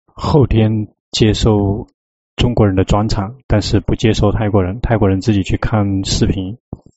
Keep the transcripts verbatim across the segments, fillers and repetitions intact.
后天接受中国人的专场，但是不接受泰国人，泰国人自己去看视频。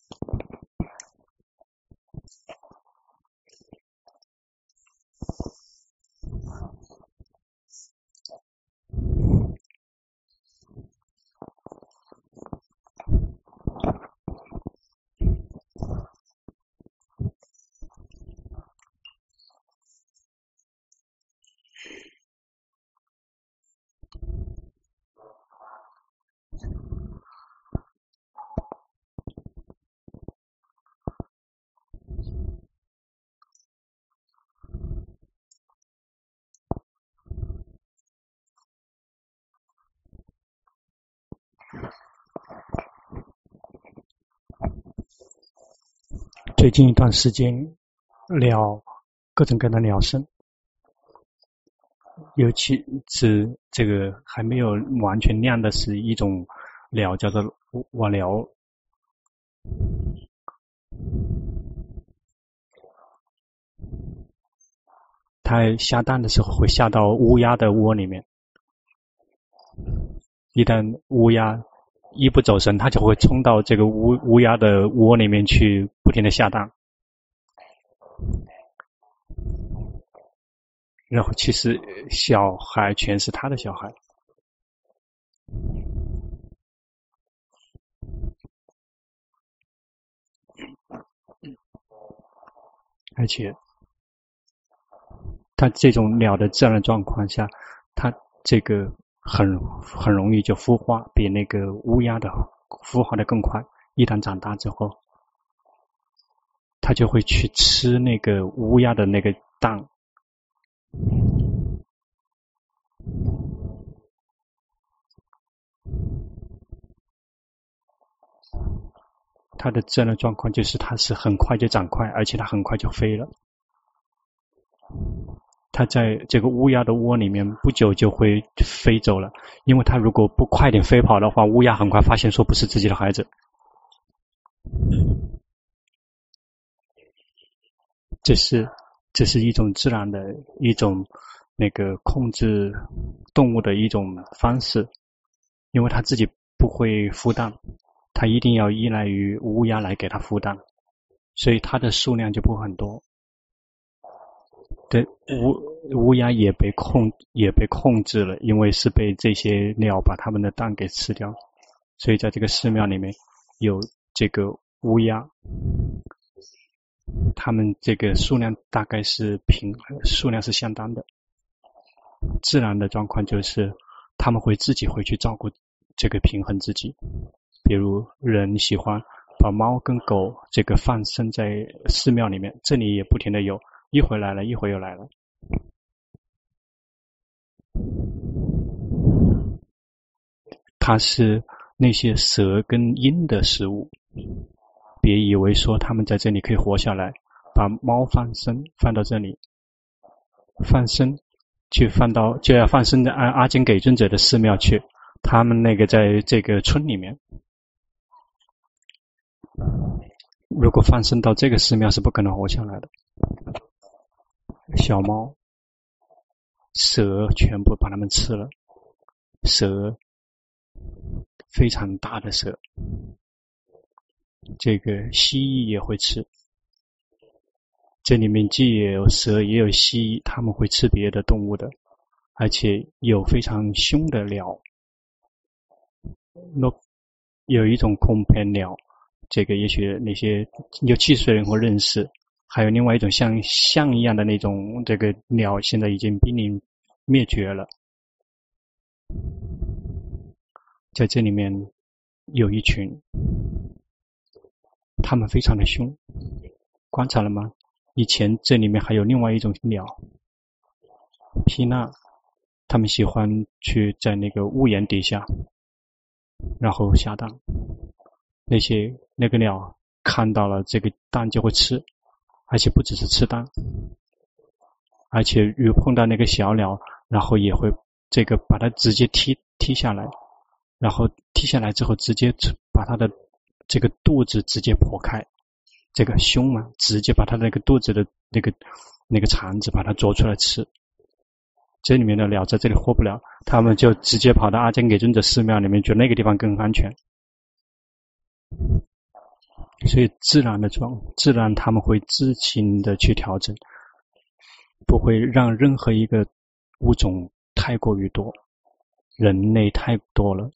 最近一段时间鸟各种各样的鸟声，尤其是这个还没有完全亮的是一种鸟叫做瓦鸟，它下蛋的时候会下到乌鸦的窝里面，一旦乌鸦一不走神，它就会冲到这个乌乌鸦的窝里面去，不停的下蛋。然后其实小孩全是他的小孩，而且它这种鸟的自然状况下，它这个很很容易就孵化，比那个乌鸦的孵化的更快。一旦长大之后，它就会去吃那个乌鸦的那个蛋。它的自然状况就是它是很快就长快，而且它很快就飞了。它在这个乌鸦的窝里面不久就会飞走了，因为它如果不快点飞跑的话，乌鸦很快发现说不是自己的孩子。这是这是一种自然的一种那个控制动物的一种方式，因为它自己不会孵蛋，它一定要依赖于乌鸦来给它孵蛋，所以它的数量就不会很多。对，乌乌鸦也被控也被控制了，因为是被这些鸟把它们的蛋给吃掉，所以在这个寺庙里面有这个乌鸦，它们这个数量大概是平，数量是相当的。自然的状况就是他们会自己回去照顾这个平衡自己，比如人喜欢把猫跟狗这个放生在寺庙里面，这里也不停的有，一会来了一会又来了。它是那些蛇跟鹰的食物，别以为说他们在这里可以活下来，把猫放生放到这里，放生去放到就要放生在阿阿金给尊者的寺庙去，他们那个在这个村里面，如果放生到这个寺庙是不可能活下来的。小猫蛇全部把它们吃了，蛇非常大的蛇，这个蜥蜴也会吃，这里面既有蛇也有蜥蜴，它们会吃别的动物的，而且有非常凶的鸟，有一种空盘鸟，这个也许那些有七十岁人会认识，还有另外一种像象一样的那种这个鸟，现在已经濒临灭绝了。在这里面有一群，他们非常的凶，观察了吗？以前这里面还有另外一种鸟，皮纳，他们喜欢去在那个屋檐底下然后下蛋，那些那个鸟看到了这个蛋就会吃，而且不只是吃蛋，而且如碰到那个小鸟，然后也会这个把它直接踢踢下来，然后踢下来之后直接把它的这个肚子直接剖开，这个胸嘛，直接把它那个肚子的那个那个肠子把它啄出来吃。 这里面的鸟在这里活不了，他们就直接跑到阿姜给尊者寺庙里面，觉得那个地方更安全。所以自然的状，自然他们会自行的去调整，不会让任何一个物种太过于多，人类太多了。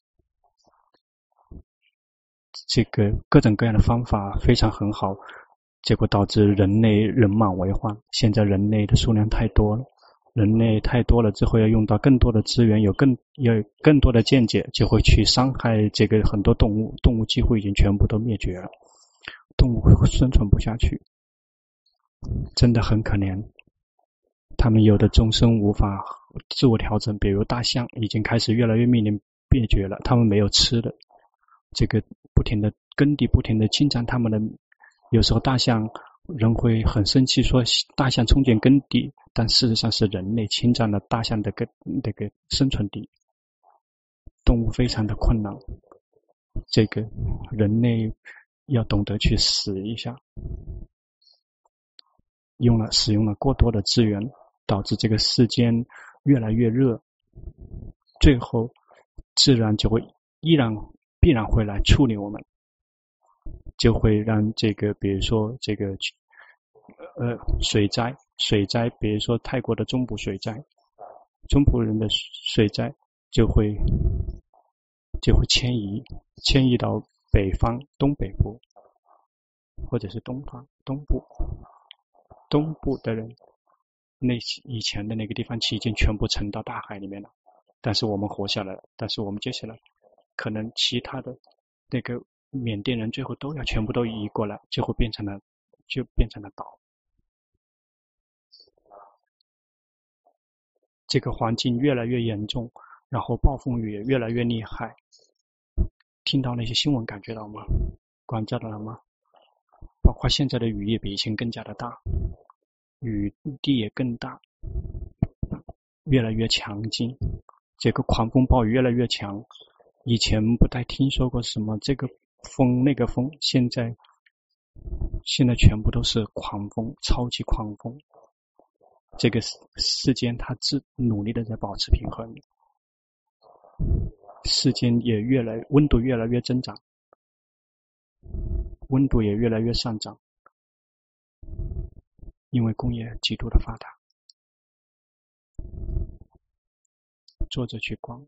这个各种各样的方法非常很好，结果导致人类人满为患。现在人类的数量太多了，人类太多了之后要用到更多的资源，有更有更多的见解，就会去伤害这个很多动物，动物几乎已经全部都灭绝了，动物生存不下去，真的很可怜。他们有的众生无法自我调整，比如大象已经开始越来越面临灭绝了，他们没有吃的，这个不停的耕地不停的侵占他们的，有时候大象人会很生气说大象冲进耕地，但事实上是人类侵占了大象的个那个生存地，动物非常的困难。这个人类要懂得去死一下，用了使用了过多的资源，导致这个世间越来越热，最后自然就会依然必然会来处理我们，就会让这个比如说这个呃水灾水灾比如说泰国的中部水灾，中部人的水灾就会就会迁移迁移到北方东北部或者是东方东部东部的人，那以前的那个地方已经全部沉到大海里面了，但是我们活下来了，但是我们接下来可能其他的那个缅甸人最后都要全部都移过来，就会变成了就变成了岛。这个环境越来越严重，然后暴风雨也越来越厉害。听到那些新闻感觉到吗？感觉到了吗？包括现在的雨也比以前更加的大，雨地也更大，越来越强劲，这个狂风暴雨越来越强。以前不太听说过什么这个风那个风，现在现在全部都是狂风，超级狂风。这个世间它自努力的在保持平衡，世间也越来温度越来越增长，温度也越来越上涨，因为工业极度的发达。坐着去观，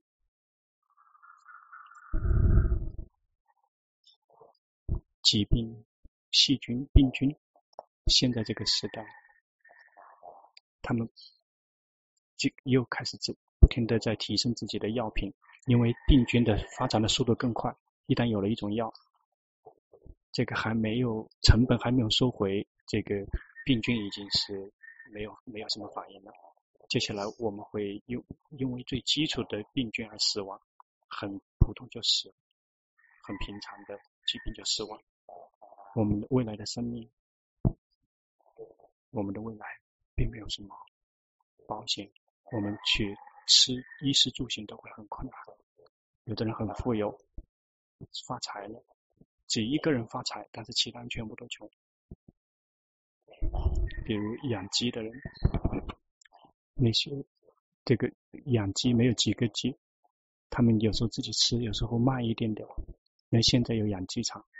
疾病、细菌、病菌，现在这个时代，他们又开始不停地在提升自己的药品，因为病菌的发展的速度更快，一旦有了一种药，这个还没有成本还没有收回，这个病菌已经是没有没有什么反应了。接下来我们会因因为最基础的病菌而死亡，很普通就死，很平常的疾病就死亡。我们未来的生命，我们的未来并没有什么保险，我们去吃衣食住行都会很困难。有的人很富有，发财了，只一个人发财，但是其他人全部都穷。比如养鸡的人，那些这个养鸡没有几个鸡，他们有时候自己吃，有时候卖一点点。因为现在有养鸡场，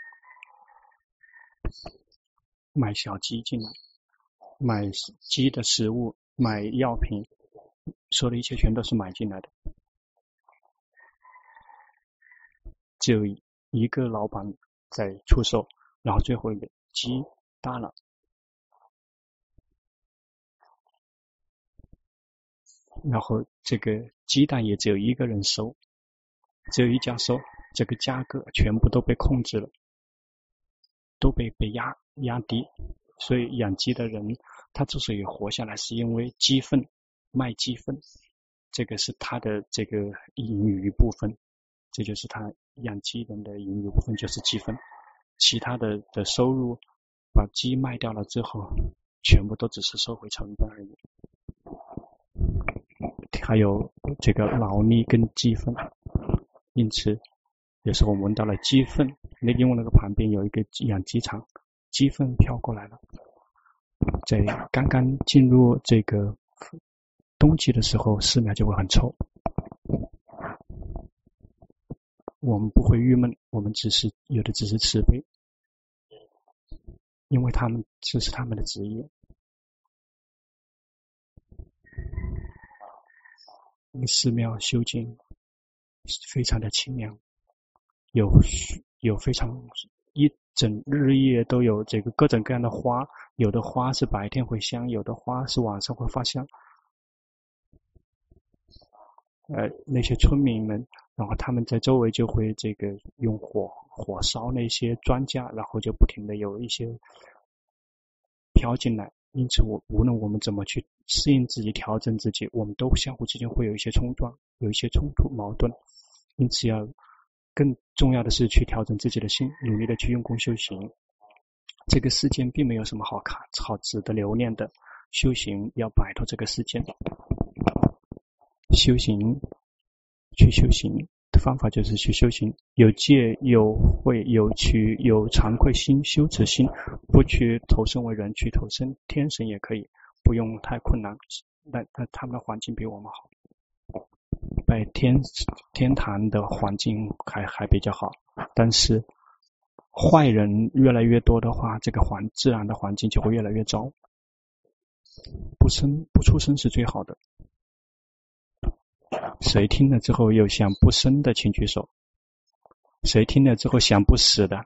买小鸡进来，买鸡的食物，买药品，说的一切全都是买进来的。只有一个老板在出售，然后最后一个鸡大了，然后这个鸡蛋也只有一个人收，只有一家收，这个价格全部都被控制了，都被被压压低。所以养鸡的人他之所以活下来，是因为鸡粪，卖鸡粪，这个是他的这个盈余部分，这就是他养鸡人的盈余部分，就是鸡粪。其他的的收入把鸡卖掉了之后，全部都只是收回成本而已。还有这个劳力跟鸡粪，因此有时候我们闻到了鸡粪，那因为那个旁边有一个养鸡场，鸡粪飘过来了。在刚刚进入这个冬季的时候寺庙就会很臭，我们不会郁闷，我们只是有的只是慈悲，因为他们这是他们的职业。寺庙修静非常的清凉，有有非常一整日夜都有这个各种各样的花，有的花是白天会香，有的花是晚上会发香。呃，那些村民们，然后他们在周围就会这个用火火烧那些庄稼，然后就不停的有一些飘进来。因此我无论我们怎么去适应自己调整自己，我们都相互之间会有一些冲撞，有一些冲突矛盾。因此要更重要的是去调整自己的心，努力的去用功修行。这个世间并没有什么好看好值得留恋的，修行要摆脱这个世间。修行去修行的方法就是去修行，有戒有慧有取有惭愧心羞耻心，不去投身为人，去投身天神也可以，不用太困难，但但他们的环境比我们好，在天天堂的环境还还比较好，但是坏人越来越多的话，这个环自然的环境就会越来越糟。不生不出生是最好的。谁听了之后有想不生的请举手，谁听了之后想不死的？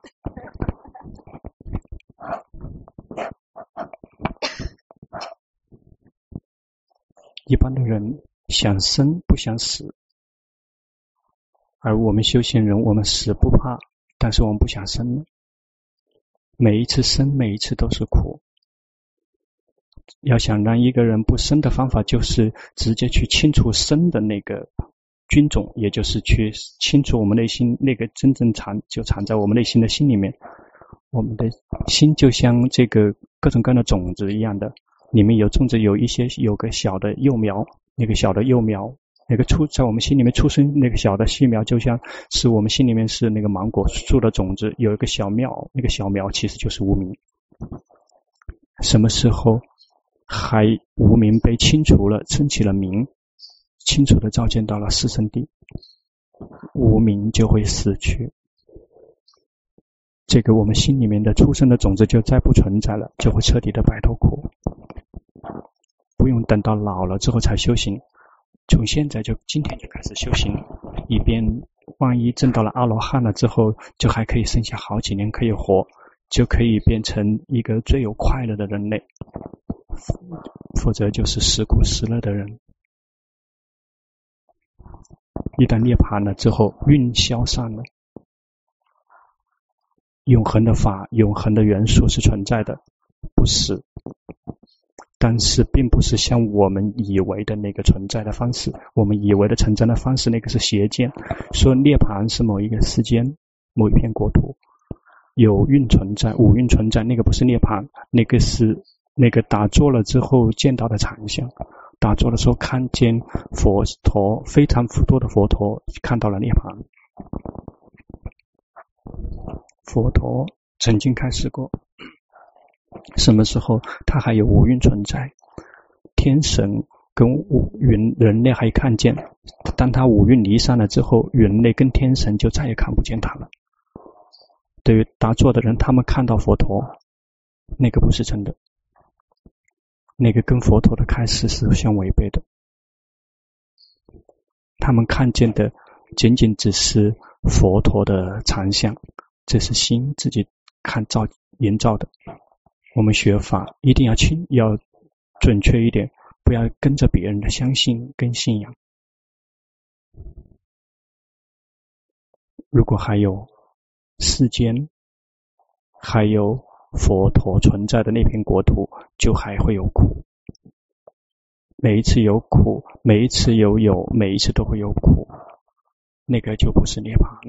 一般的人想生不想死，而我们修行人我们死不怕，但是我们不想生，每一次生每一次都是苦。要想让一个人不生的方法，就是直接去清除生的那个菌种，也就是去清除我们内心那个真正藏就藏在我们内心的心里面。我们的心就像这个各种各样的种子一样的，里面有种子，有一些有个小的幼苗，那个小的幼苗，那个出在我们心里面出生那个小的细苗，就像是我们心里面是那个芒果树的种子，有一个小苗，那个小苗其实就是无明。什么时候还无明被清除了，升起了明，清楚的照见到了四圣谛，无明就会死去，这个我们心里面的出生的种子就再不存在了，就会彻底的摆脱苦。不用等到老了之后才修行，从现在就今天就开始修行，以便万一证到了阿罗汉了之后，就还可以剩下好几年可以活，就可以变成一个最有快乐的人类，否则就是时苦时乐的人。一旦涅槃了之后，运消散了，永恒的法，永恒的元素是存在的，不死，但是并不是像我们以为的那个存在的方式，我们以为的存在的方式那个是邪见，说涅槃是某一个时间某一片国土有运存在，五蕴存在，那个不是涅槃，那个是那个打坐了之后见到的常相，打坐的时候看见佛陀，非常多的佛陀，看到了涅槃。佛陀曾经开示过，什么时候他还有五蕴存在，天神跟云人类还看见，当他五蕴离散了之后，人类跟天神就再也看不见他了。对于打坐的人，他们看到佛陀，那个不是真的，那个跟佛陀的开示是相违背的。他们看见的仅仅只是佛陀的常相，这是心自己看造营造的。我们学法一定要清，要准确一点，不要跟着别人的相信跟信仰。如果还有世间还有佛陀存在的那片国土，就还会有苦。每一次有苦，每一次有有，每一次都会有苦，那个就不是涅槃。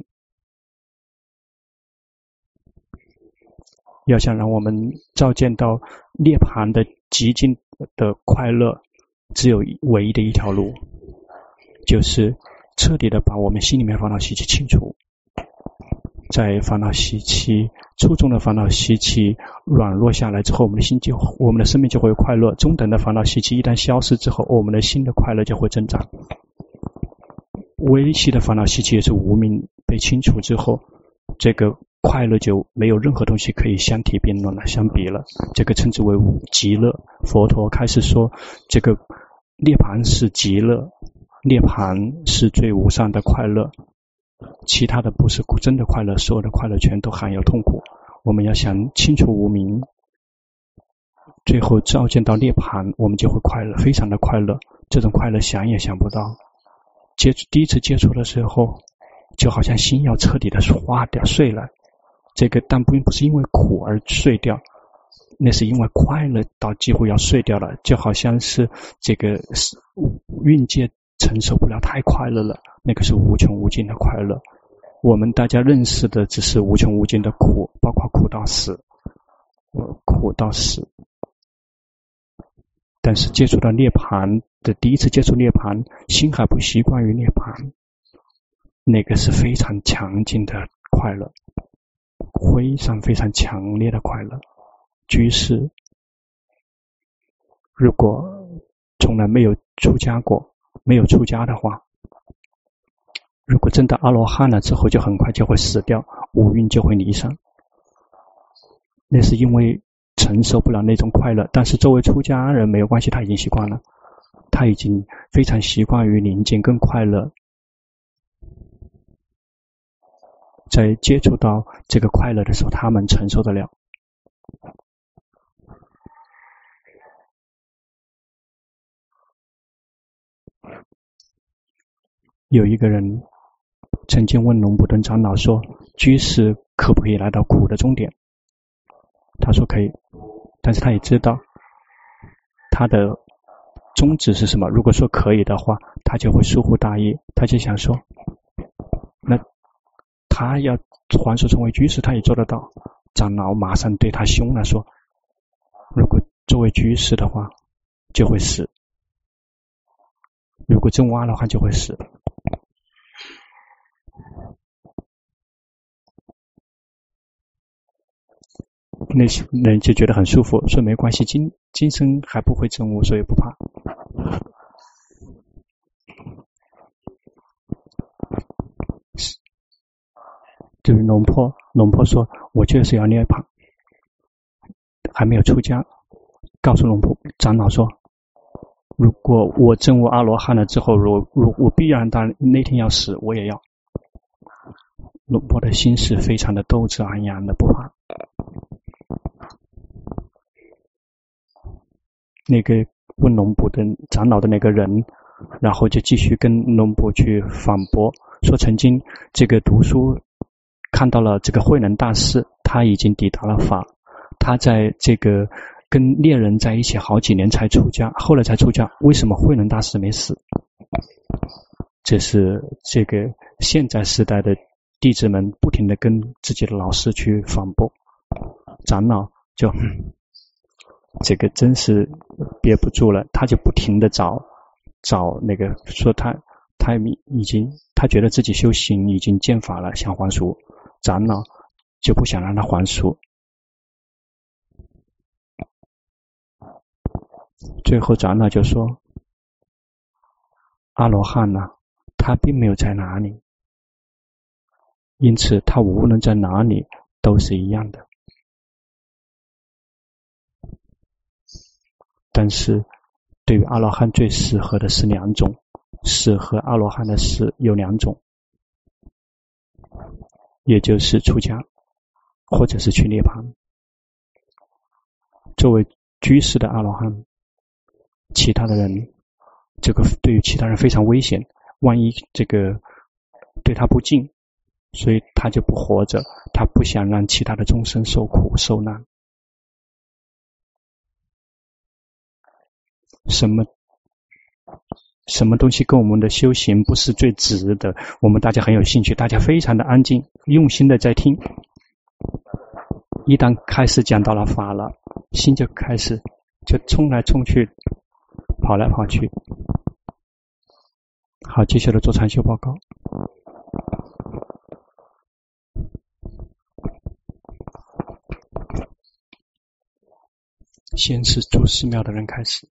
要想让我们照见到涅槃的极尽的快乐，只有唯一的一条路，就是彻底的把我们心里面烦恼习气清除， 在烦恼习气初中的烦恼习气软弱下来之后，我们的心就我们的生命就会快乐。中等的烦恼习气一旦消失之后，我们的心的快乐就会增长。微细的烦恼习气也是无明被清除之后，这个快乐就没有任何东西可以相提并论了，相比了。这个称之为极乐。佛陀开始说，这个涅槃是极乐，涅槃是最无上的快乐，其他的不是真的快乐，所有的快乐全都含有痛苦。我们要想清除无明，最后照见到涅槃，我们就会快乐，非常的快乐。这种快乐想也想不到。接第一次接触的时候，就好像心要彻底的化掉碎了。这个但并不是因为苦而碎掉，那是因为快乐到几乎要碎掉了，就好像是这个蕴界承受不了太快乐了，那个是无穷无尽的快乐。我们大家认识的只是无穷无尽的苦，包括苦到死，苦到死。但是接触到涅槃的第一次接触涅槃，心还不习惯于涅槃，那个是非常强劲的快乐，非常非常强烈的快乐。居士如果从来没有出家过，没有出家的话，如果真的阿罗汉了之后，就很快就会死掉，五蕴就会离散。那是因为承受不了那种快乐。但是作为出家人没有关系，他已经习惯了，他已经非常习惯于宁静跟快乐。在接触到这个快乐的时候，他们承受得了。有一个人曾经问龙普顿长老说，居士可不可以来到苦的终点？他说可以，但是他也知道他的宗旨是什么。如果说可以的话，他就会疏忽大意，他就想说，那他要还俗成为居士，他也做得到。长老马上对他凶了，说，如果作为居士的话就会死，如果真挖的话就会死。那些人就觉得很舒服，说没关系，今今生还不会证悟，所以不怕。就是龙婆，龙婆说，我就是要涅槃，还没有出家，告诉龙婆长老说，如果我证悟阿罗汉了之后，如如我必然当那天要死，我也要。龙婆的心是非常的斗志昂扬的，不怕。那个问龙普的长老的那个人，然后就继续跟龙普去反驳，说曾经这个读书看到了这个慧能大师，他已经抵达了法，他在这个跟猎人在一起好几年才出家，后来才出家，为什么慧能大师没死？这是这个现在时代的弟子们不停地跟自己的老师去反驳，长老就这个真是憋不住了，他就不停地找找那个说他他已经他觉得自己修行已经见法了，想还俗，长老就不想让他还俗。最后长老就说，阿罗汉呢、啊，他并没有在哪里，因此他无论在哪里都是一样的。但是对于阿罗汉最适合的是两种，适合阿罗汉的是有两种，也就是出家或者是去涅槃。作为居士的阿罗汉，其他的人这个对于其他人非常危险，万一这个对他不敬，所以他就不活着，他不想让其他的众生受苦受难。什么什么东西跟我们的修行不是最直的，我们大家很有兴趣，大家非常的安静，用心的在听。一旦开始讲到了法了，心就开始就冲来冲去，跑来跑去。好，接下来做禅修报告。 先是住寺庙的人开始。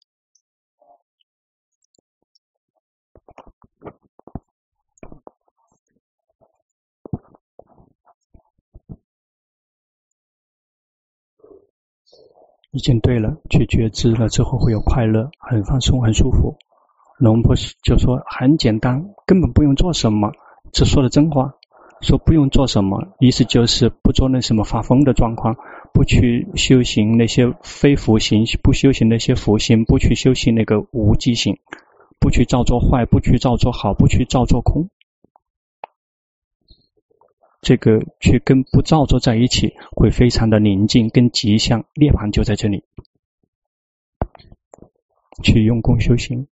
已经对了，去觉知了之后会有快乐，很放松，很舒服。龙婆就说很简单，根本不用做什么，这说的真话。说不用做什么，意思就是不做那什么发疯的状况，不去修行那些非福行，不修行那些福行，不去修行那个无记行，不去造作坏，不去造作好，不去造作空。这个去跟不造作在一起会非常的宁静跟吉祥，涅槃就在这里。去用功修行，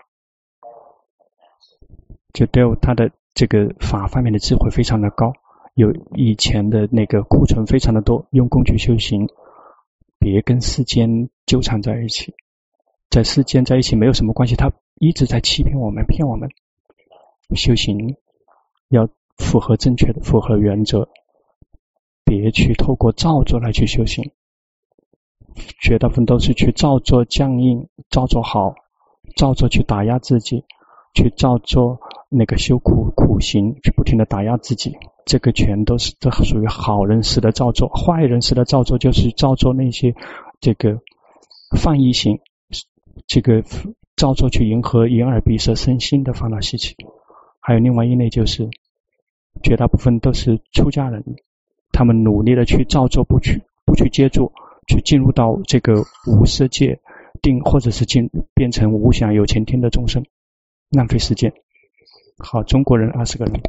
就对他的这个法方面的智慧非常的高，有以前的那个库存非常的多，用功去修行，别跟世间纠缠在一起，在世间在一起没有什么关系，他一直在欺骗我们骗我们。修行要符合正确的符合原则，别去透过造作来去修行，绝大部分都是去造作僵硬，造作好，造作去打压自己，去造作那个修苦苦行，去不停的打压自己，这个全都是这属于好人式的造作。坏人式的造作就是造作那些这个犯意行，这个造作去迎合眼耳鼻舌身心的烦恼习气。还有另外一类就是绝大部分都是出家人，他们努力的去造作，不去不去接触，去进入到这个无色界定，或者是进变成无想有情天的众生，浪费时间。好，中国人二十个人。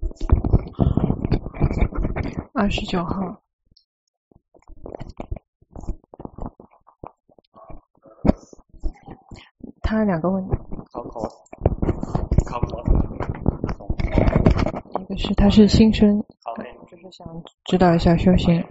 二十九号。他两个问题。一个是他是新生，就是想知道一下修行。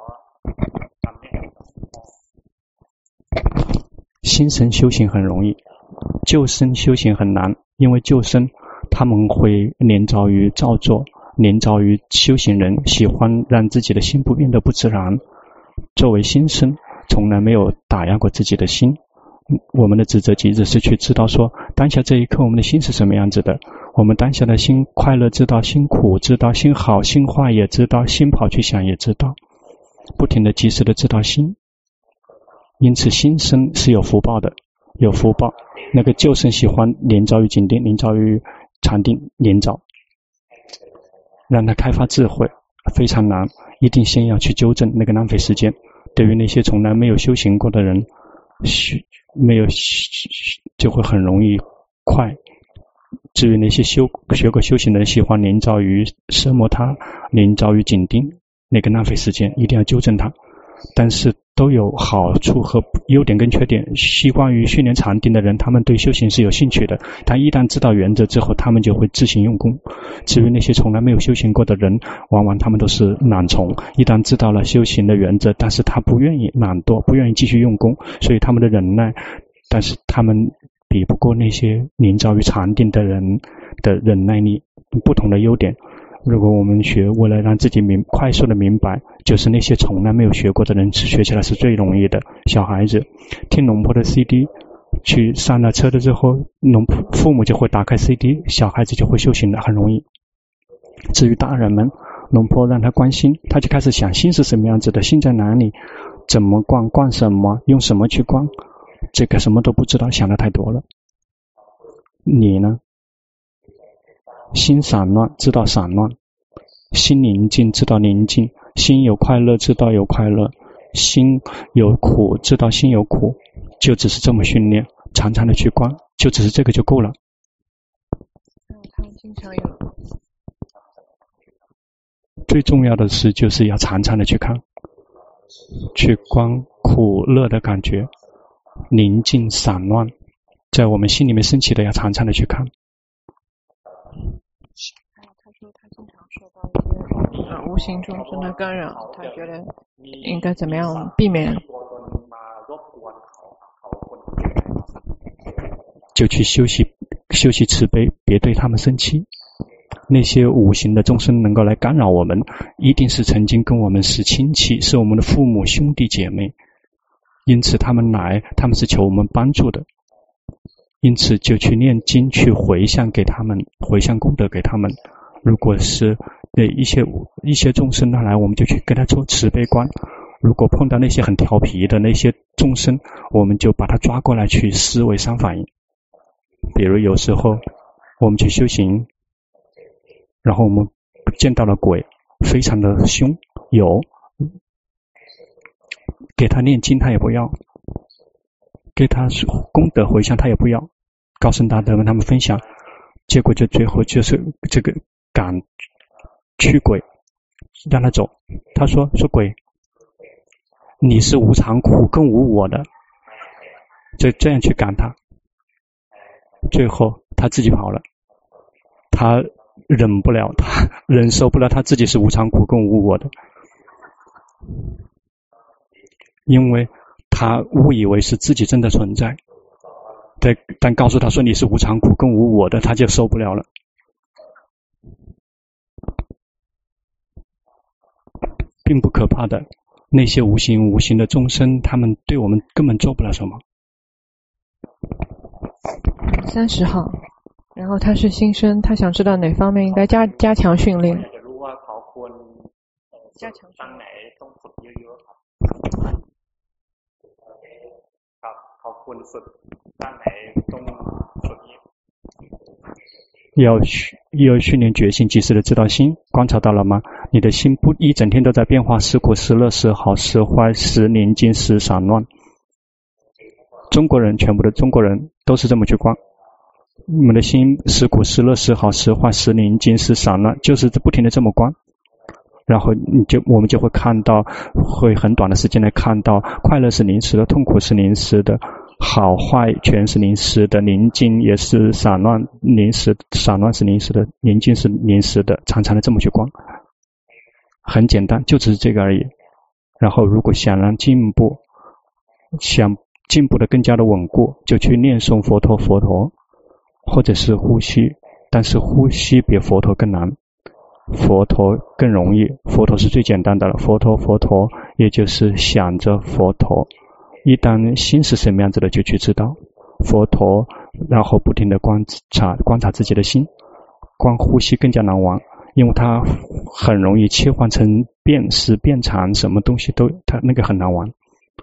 新生修行很容易，旧生修行很难，因为旧生他们会连着于造作，连着于修行人喜欢让自己的心不变得不自然。作为新生从来没有打压过自己的心，我们的职责其实是去知道说当下这一刻我们的心是什么样子的，我们当下的心快乐知道，心苦知道，心好心坏也知道，心跑去想也知道，不停的及时的知道心。因此新生是有福报的，有福报。那个旧生喜欢连着于紧定，连着于禅定，连着让他开发智慧非常难，一定先要去纠正，那个浪费时间。对于那些从来没有修行过的人，没有就会很容易快。至于那些修学过修行的人喜欢连着于奢摩他，连着于紧定，那个浪费时间，一定要纠正它。但是都有好处和优点跟缺点。习惯于训练禅定的人，他们对修行是有兴趣的，但一旦知道原则之后，他们就会自行用功。至于那些从来没有修行过的人，往往他们都是懒虫，一旦知道了修行的原则，但是他不愿意懒惰，不愿意继续用功，所以他们的忍耐，但是他们比不过那些临着于禅定的人的忍耐力。不同的优点，如果我们学为了让自己明快速的明白，就是那些从来没有学过的人学起来是最容易的。小孩子听龙婆的 C D， 去上了车的之后，龙父母就会打开 C D， 小孩子就会修行的很容易。至于大人们，龙婆让他关心，他就开始想心是什么样子的，心在哪里，怎么观，观什么，用什么去观，这个什么都不知道，想的太多了。你呢？心散乱知道散乱，心宁静知道宁静，心有快乐知道有快乐，心有苦知道心有苦，就只是这么训练，常常的去观，就只是这个就够了。 他经常有最重要的是就是要常常的去看，去观苦乐的感觉，宁静散乱在我们心里面升起的，要常常的去看。 他说他经常受到一些呃无形众生的干扰，他觉得应该怎么样避免？ 就去休息休息慈悲，别对他们生气。那些无形的众生能够来干扰我们，一定是曾经跟我们是亲戚，是我们的父母兄弟姐妹。 因此他们来，他们是求我们帮助的，因此就去念经，去回向给他们，回向功德给他们。如果是对一些一些众生来，我们就去跟他做慈悲观。如果碰到那些很调皮的那些众生，我们就把他抓过来去思维三法印。比如有时候我们去修行，然后我们见到了鬼，非常的凶，有给他念经他也不要，给他功德回向他也不要，高僧大德跟他们分享，结果就最后就是这个赶驱鬼，让他走。他说说鬼，你是无常苦更无我的，就这样去赶他。最后他自己跑了，他忍不了，他忍受不了他自己是无常苦更无我的，因为他误以为是自己真的存在，但但告诉他说你是无常苦更无我的，他就受不了了。并不可怕的，那些无形无形的众生，他们对我们根本做不了什么。 三十号，然后他是新生，他想知道哪方面应该加加强训练。加强训练。 要要训练觉性，及时的知道心，观察到了吗？你的心不一整天都在变化，时苦时乐，时好时坏，时宁静时散乱。中国人，全部的中国人都是这么去观。你们的心时苦时乐，时好时坏，时宁静时散乱，就是不停的这么观。然后你就我们就会看到，会很短的时间内看到，快乐是临时的，痛苦是临时的，好坏全是临时的，宁静也是散乱，临时散乱是临时的，宁静是临时的，常常的这么去观，很简单，就只是这个而已。然后如果想让进步，想进步的更加的稳固，就去念诵佛陀佛陀，或者是呼吸，但是呼吸比佛陀更难，佛陀更容易，佛陀是最简单的了，佛陀佛陀也就是想着佛陀，一旦心是什么样子的就去知道佛陀，然后不停的观察观察自己的心。光呼吸更加难玩，因为它很容易切换成变时变长，什么东西都它那个很难玩。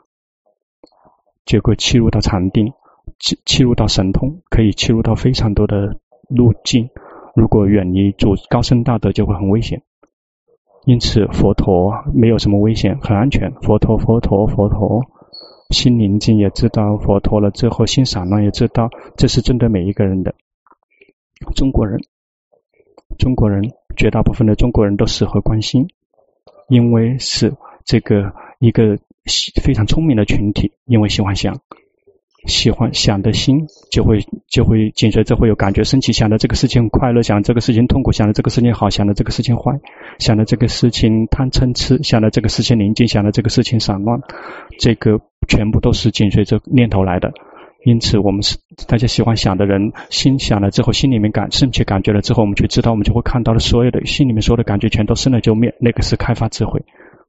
结果切入到禅定，切入到神通，可以切入到非常多的路径，如果远离主高僧大德就会很危险。因此佛陀没有什么危险，很安全，佛陀佛陀佛陀，心宁静也知道佛陀了之后，心散乱也知道，这是针对每一个人的。中国人中国人绝大部分的中国人都适合观心，因为是这个一个非常聪明的群体，因为喜欢想，喜欢想的心就会就会紧随着会有感觉升起，想的这个事情快乐，想的这个事情痛苦，想的这个事情好，想的这个事情坏，想的这个事情贪嗔痴，想的这个事情宁静，想的这个事情散乱，这个全部都是紧随着念头来的。因此我们是大家喜欢想的人，心想了之后，心里面感升起感觉了之后，我们去知道，我们就会看到了所有的心里面所有的感觉全都生了就灭，那个是开发智慧，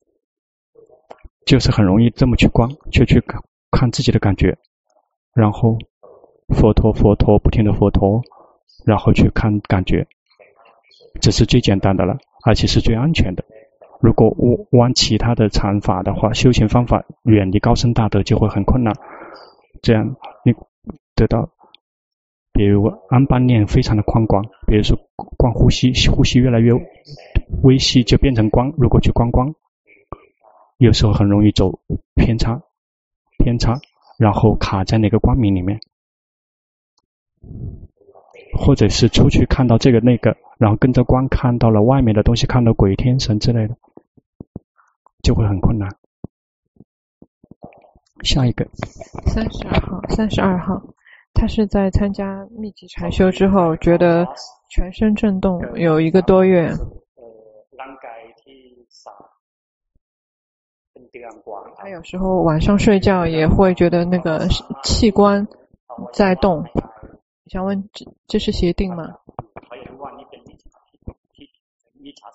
就是很容易这么去观，就去看自己的感觉，然后佛陀佛陀不停的佛陀，然后去看感觉，这是最简单的了，而且是最安全的。如果玩其他的禅法的话，修行方法远离高僧大德就会很困难，这样你得到比如安般念非常的宽广，比如说光呼吸，呼吸越来越微细就变成光，如果去观光有时候很容易走偏差偏差然后卡在那个光明里面，或者是出去看到这个那个，然后跟着光看到了外面的东西，看到鬼天神之类的，就会很困难。下一个三十二号三十二号，他是在参加密集禅修之后觉得全身震动有一个多月，他有时候晚上睡觉也会觉得那个器官在动，想问这这是邪定吗？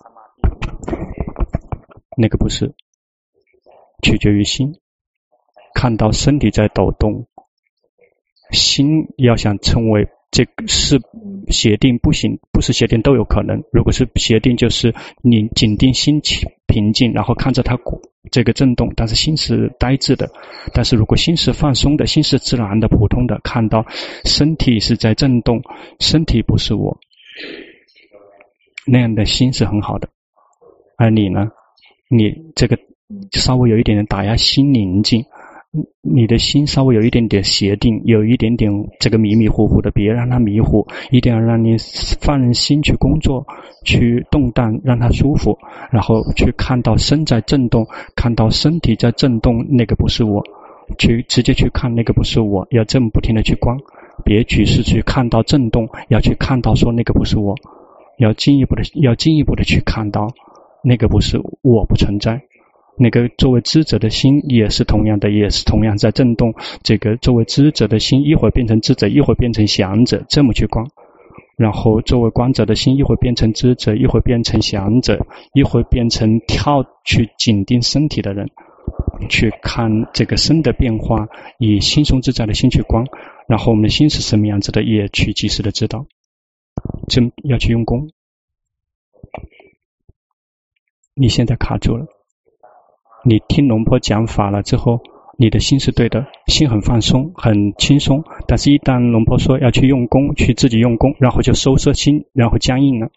那个不是，取决于心， 看到身体在抖动，心要想成为这个是邪定不行，不是邪定都有可能。如果是邪定，就是你紧盯心情平静，然后看着它这个震动，但是心是呆滞的。但是如果心是放松的，心是自然的普通的，看到身体是在震动，身体不是我，那样的心是很好的。而你呢，你这个稍微有一点点打压，心宁静，你的心稍微有一点点邪定，有一点点这个迷迷糊糊的，别让它迷糊，一定要让你放任心去工作，去动荡，让它舒服，然后去看到身在震动，看到身体在震动，那个不是我，去直接去看那个不是我，要这么不停的去观，别只是去看到震动，要去看到说那个不是我，要进一步的要进一步的去看到那个不是我不存在。那个作为知者的心也是同样的，也是同样在震动。这个作为知者的心一会儿变成知者，一会儿变成想者，这么去观。然后作为观者的心一会儿变成知者，一会儿变成想者，一会儿变成跳去紧盯身体的人，去看这个身的变化，以轻松自在的心去观。然后我们的心是什么样子的，也去及时的知道。真要去用功。你现在卡住了。你听龙婆讲法了之后，你的心是对的，心很放松很轻松，但是一旦龙婆说要去用功，去自己用功，然后就收摄心，然后僵硬了，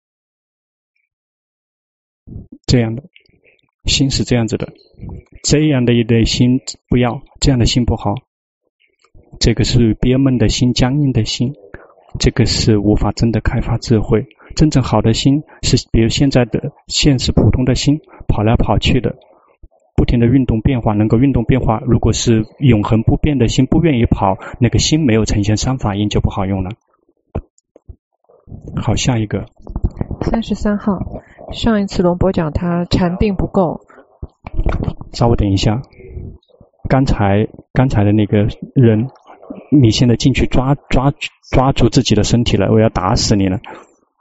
这样的心是这样子的，这样的一类心不要，这样的心不好，这个是憋闷的心，僵硬的心，这个是无法真的开发智慧。真正好的心是比如现在的现实普通的心，跑来跑去的，不停的运动变化，能够运动变化。如果是永恒不变的心，不愿意跑，那个心没有呈现三法印就不好用了。好，下一个三十三号，上一次龙波讲他禅定不够， 稍微等一下，刚才刚才的那个人，你现在进去抓抓抓住自己的身体了，我要打死你了。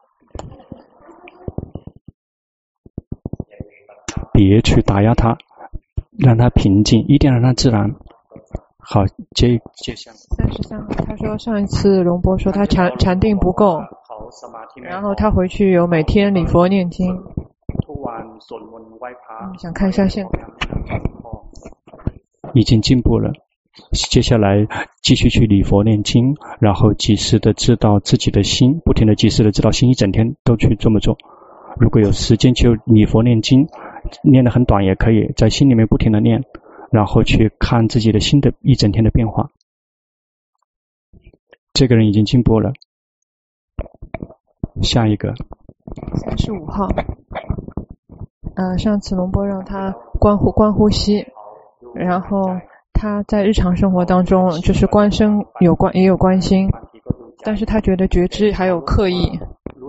别去打压它，让它平静，一定要让它自然。好，接接下来三十三号，他说上一次龙波说他禅禅定不够，然后他回去有每天礼佛念经。嗯，想看一下现在已经进步了，接下来继续去礼佛念经，然后及时的知道自己的心，不停的及时的知道心，一整天都去这么做。如果有时间就礼佛念经，念得很短也可以，在心里面不停的念，然后去看自己的心的一整天的变化。这个人已经进步了。下一个三十五号，呃，上次龙波让他观呼观呼吸，然后他在日常生活当中就是观身有观也有观心，但是他觉得觉知还有刻意，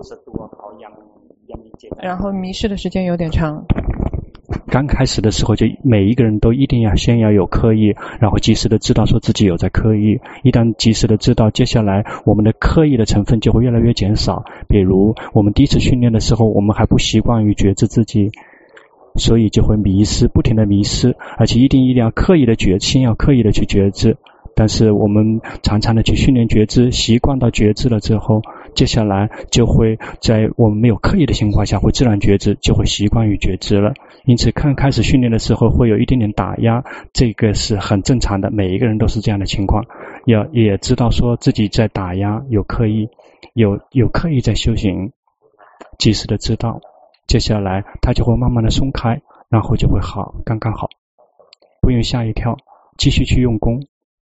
然后迷失的时间有点长。 刚开始的时候就每一个人都一定要先要有刻意，然后及时的知道说自己有在刻意，一旦及时的知道，接下来我们的刻意的成分就会越来越减少。比如我们第一次训练的时候，我们还不习惯于觉知自己，所以就会迷失，不停的迷失，而且一定一定要刻意的觉知，要刻意的去觉知。但是我们常常的去训练觉知，习惯到觉知了之后，接下来就会在我们没有刻意的情况下会自然觉知，就会习惯于觉知了。因此刚开始训练的时候会有一点点打压，这个是很正常的，每一个人都是这样的情况。要也知道说自己在打压，有刻意，有有刻意在修行，及时的知道，接下来他就会慢慢的松开，然后就会好，刚刚好，不用吓一跳，继续去用功。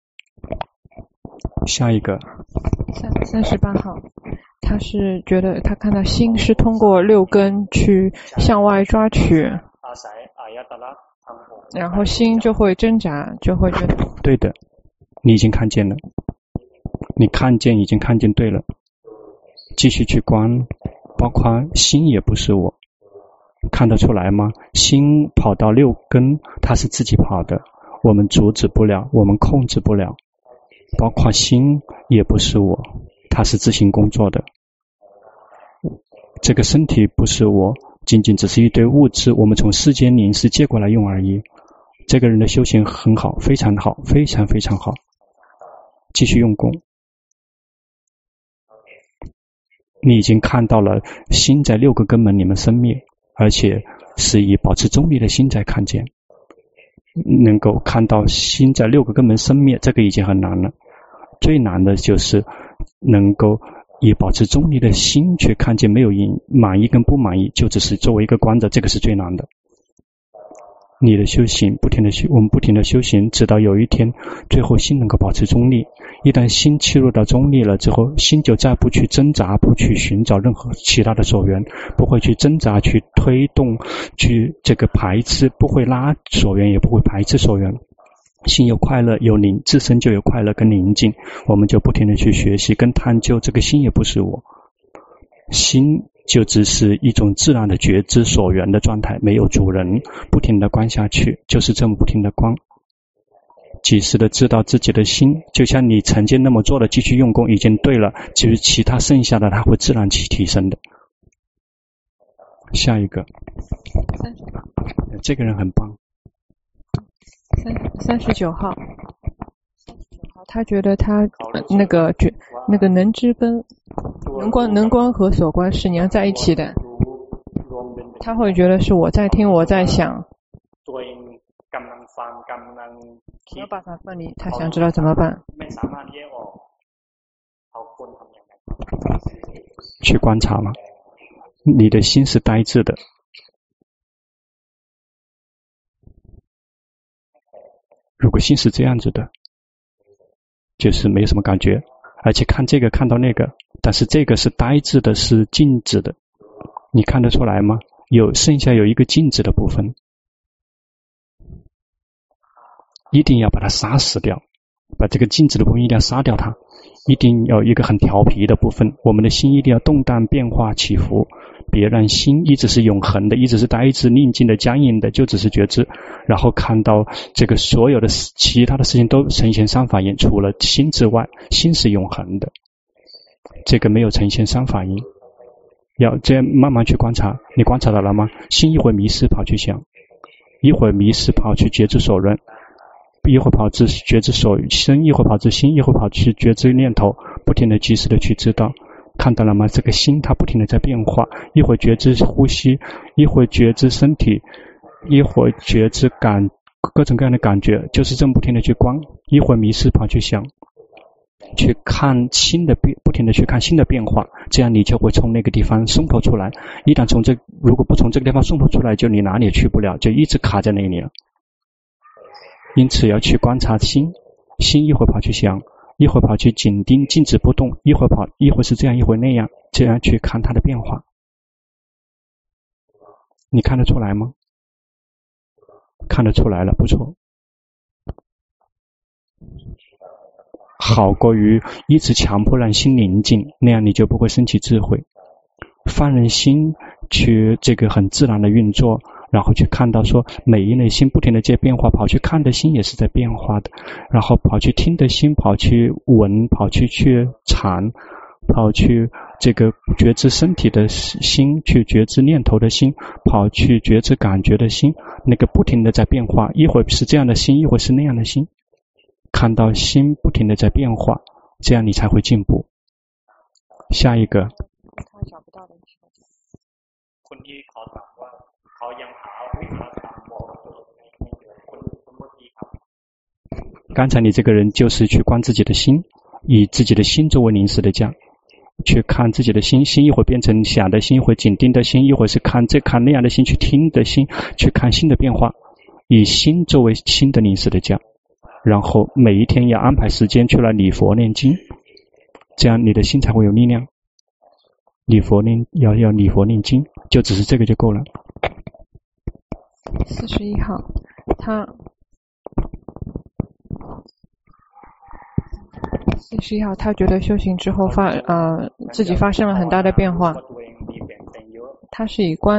下一个三三十八号，他是觉得他看到心是通过六根去向外抓取，然后心就会挣扎，就会觉得对的，你已经看见了，你看见已经看见对了，继续去观，包括心也不是我，看得出来吗？心跑到六根，它是自己跑的，我们阻止不了，我们控制不了。包括心也不是我，它是自行工作的。这个身体不是我，仅仅只是一堆物质，我们从世间灵视借过来用而已。 这个人的修行很好，非常好，非常非常好，继续用功。你已经看到了心在六个根门里面生灭，而且是以保持中立的心在看见，能够看到心在六个根门生灭，这个已经很难了。最难的就是能够以保持中立的心去看见没有满意跟不满意，就只是作为一个观者，这个是最难的。你的修行不停的修，我们不停的修行，直到有一天最后心能够保持中立。一旦心切入到中立了之后，心就再不去挣扎，不去寻找任何其他的所缘，不会去挣扎，去推动，去这个排斥，不会拉所缘，也不会排斥所缘。心有快乐有宁，自身就有快乐跟宁静，我们就不停的去学习跟探究，这个心也不是我，心就只是一种自然的觉知所缘的状态，没有主人，不停的观下去，就是这么不停的观，及时的知道自己的心，就像你曾经那么做的，继续用功已经对了，至于其他剩下的它会自然去提升的。下一个，这个人很棒。 三十九号，他觉得他、呃、那个觉那个能知跟能观能观和所观是连在一起的，他会觉得是我在听我在想，没有办法分离，他想知道怎么办。 去观察嘛，你的心是呆滞的。如果心是这样子的，就是没有什么感觉，而且看这个看到那个，但是这个是呆滞的，是静止的，你看得出来吗？有剩下有一个静止的部分，一定要把它杀死掉，把这个静止的部分一定要杀掉它，一定要一个很调皮的部分，我们的心一定要动荡变化起伏，别让心一直是永恒的，一直是呆滞宁静的僵硬的，就只是觉知，然后看到这个所有的其他的事情都呈现三法印，除了心之外，心是永恒的，这个没有呈现三法印，要这样慢慢去观察。你观察到了吗？心一会迷失跑去想，一会迷失跑去觉知所论，一会跑至觉知所生，一会跑至心，一会跑去觉知念头，不停的及时的去知道。看到了吗？这个心它不停的在变化，一会觉知呼吸，一会觉知身体，一会觉知感各种各样的感觉，就是这么不停的去观，一会迷失跑去想，去看心的变，不停的去看心的变化，这样你就会从那个地方松脱出来。一旦从这如果不从这个地方松脱出来，就你哪里也去不了，就一直卡在那里了。因此要去观察心，心一会跑去想，一会跑去紧盯静止不动，一会跑一会是这样一会那样，这样去看它的变化。你看得出来吗？看得出来了，不错，好过于一直强迫让心宁静，那样你就不会升起智慧。放任心去这个很自然的运作，然后去看到说每一类心不停的在变化，跑去看的心也是在变化的，然后跑去听的心，跑去闻，跑去去尝，跑去这个觉知身体的心，去觉知念头的心，跑去觉知感觉的心，那个不停的在变化，一会是这样的心，一会是那样的心，看到心不停的在变化，这样你才会进步。下一个， 他找不到的刚才你这个人就是去观自己的心，以自己的心作为临时的家，去看自己的心，心一会变成想的心，一会紧盯的心，一会是看这看那样的心，去听的心，去看心的变化，以心作为心的临时的家，然后每一天要安排时间去来礼佛念经，这样你的心才会有力量。礼佛念要要礼佛念经，就只是这个就够了。 四十一号，他四十一号，他觉得修行之后发呃自己发生了很大的变化。他是以观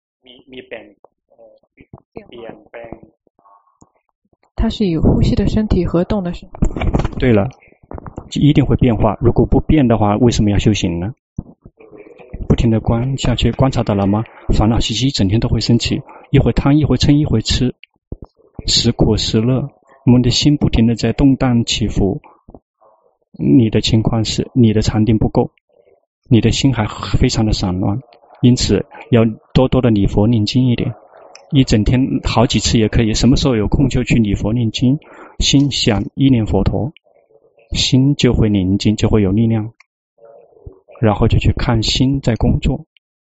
他是以呼吸的身体和动的身体。 对了，一定会变化。如果不变的话，为什么要修行呢？不停的观下去，观察到了吗？烦恼习气整天都会升起，一会贪，一会嗔，一会痴， 时苦时乐，我们的心不停地在动荡起伏。你的情况是你的禅定不够，你的心还非常的散乱，因此要多多的礼佛念经一点，一整天好几次也可以，什么时候有空就去礼佛念经，心想意念佛陀，心就会宁静，就会有力量，然后就去看心在工作。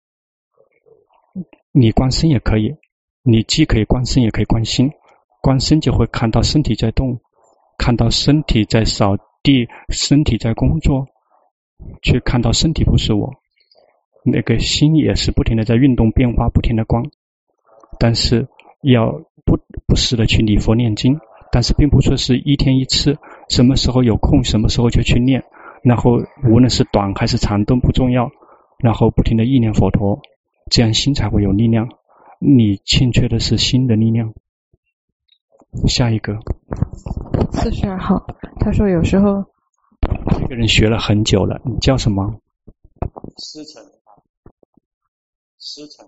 你观身也可以，你既可以观身也可以观心，观身就会看到身体在动，看到身体在扫地，身体在工作，去看到身体不是我，那个心也是不停的在运动变化，不停的观，但是要不不时的去礼佛念经，但是并不说是一天一次，什么时候有空什么时候就去念，然后无论是短还是长都不重要，然后不停的意念佛陀，这样心才会有力量。你欠缺的是心的力量。下一个四十二号，他说有时候这个人学了很久了，你叫什么？师承，师承，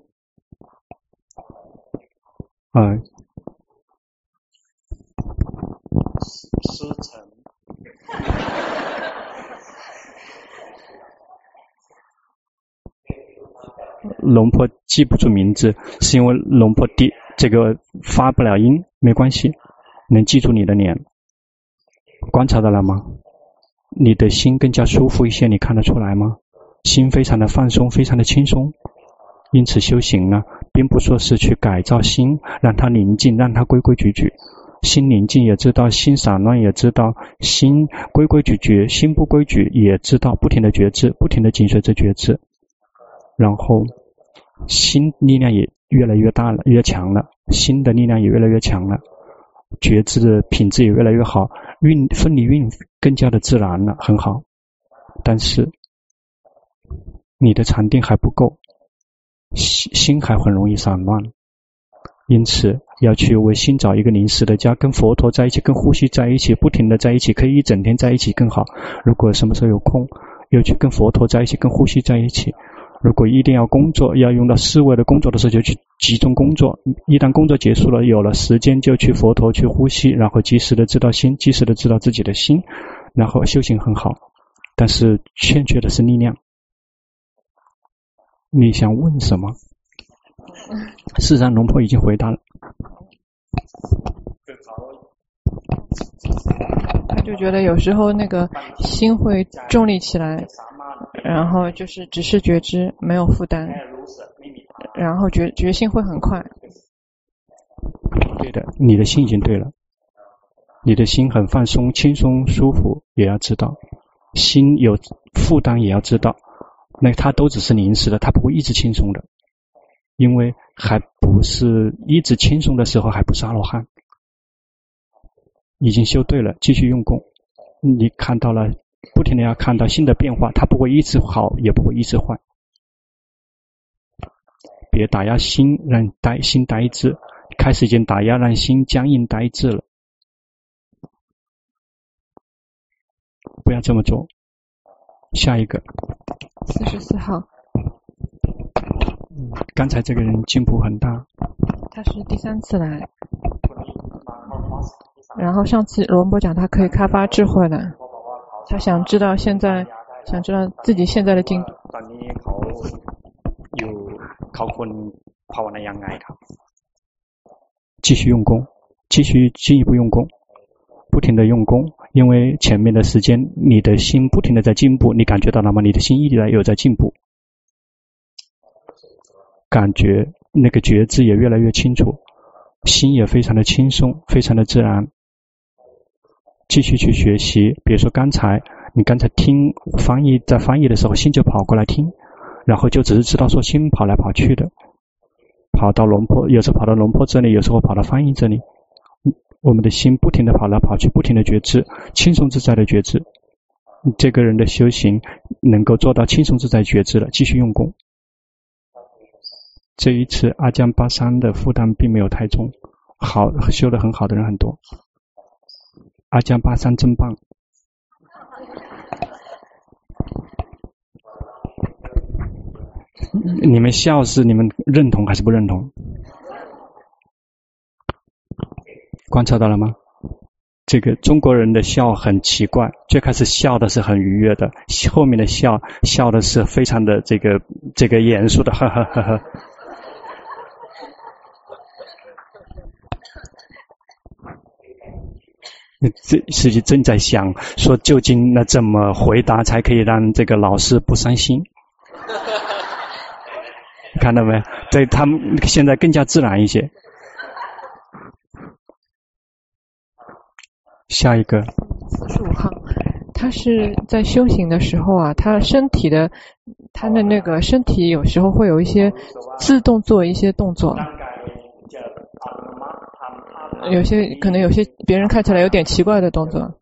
嗯，师承。龙婆记不住名字，是因为龙婆第这个发不了音，没关系，能记住你的脸。观察到了吗？你的心更加舒服一些，你看得出来吗？心非常的放松，非常的轻松。因此修行呢，并不说是去改造心，让它宁静，让它规规矩矩。心宁静也知道，心散乱也知道，心规规矩矩，心不规矩也知道，不停的觉知，不停的紧随着觉知，然后心力量也越来越大了，越强了，心的力量也越来越强了，觉知的品质也越来越好，运分离运更加的自然了，很好。但是你的禅定还不够，心还很容易散乱，因此要去为心找一个临时的家，跟佛陀在一起，跟呼吸在一起，不停的在一起，可以一整天在一起更好。如果什么时候有空，又去跟佛陀在一起，跟呼吸在一起。如果一定要工作，要用到思维的工作的时候，就去集中工作，一旦工作结束了，有了时间就去佛陀去呼吸，然后及时的知道心，及时的知道自己的心，然后修行很好。但是欠缺的是力量。你想问什么？事实上龙婆已经回答了。 他就觉得有时候那个心会重力起来，然后就是只是觉知，没有负担，然后觉觉性会很快。 对的，你的心已经对了，你的心很放松、轻松、舒服，也要知道，心有负担也要知道，那它都只是临时的，它不会一直轻松的，因为还不是一直轻松的时候，还不是阿罗汉。已经修对了，继续用功。你看到了，不停的要看到新的变化，它不会一直好，也不会一直坏。别打压心，让呆心呆滞，开始已经打压，让心僵硬呆滞了。不要这么做。下一个。 四十四号。 刚才这个人进步很大。 他是第三次来。然后上次罗恩波讲他可以开发智慧了，他想知道现在想知道自己现在的进度。 继续用功，继续进一步用功，不停的用功，因为前面的时间你的心不停的在进步，你感觉到了吗？你的心一直有在进步，感觉那个觉知也越来越清楚，心也非常的轻松，非常的自然。继续去学习，比如说刚才你刚才听翻译，在翻译的时候心就跑过来听，然后就只是知道说心跑来跑去的，跑到龙婆，有时候跑到龙婆这里，有时候跑到翻译这里，我们的心不停的跑来跑去，不停的觉知，轻松自在的觉知。这个人的修行能够做到轻松自在觉知了，继续用功。这一次阿江巴山的负担并没有太重，好，修得很好的人很多。阿江巴山真棒。你们笑是你们认同还是不认同？ 观察到了吗？这个中国人的笑很奇怪，最开始笑的是很愉悦的，后面的笑笑的是非常的这个这个严肃的，呵呵呵呵。这实际正在想说，究竟那怎么回答才可以让这个老师不伤心？看到没？对，他们现在更加自然一些。下一个四十五号，他是在修行的时候啊，他身体的他的那个身体有时候会有一些自动做一些动作，有些可能有些别人看起来有点奇怪的动作，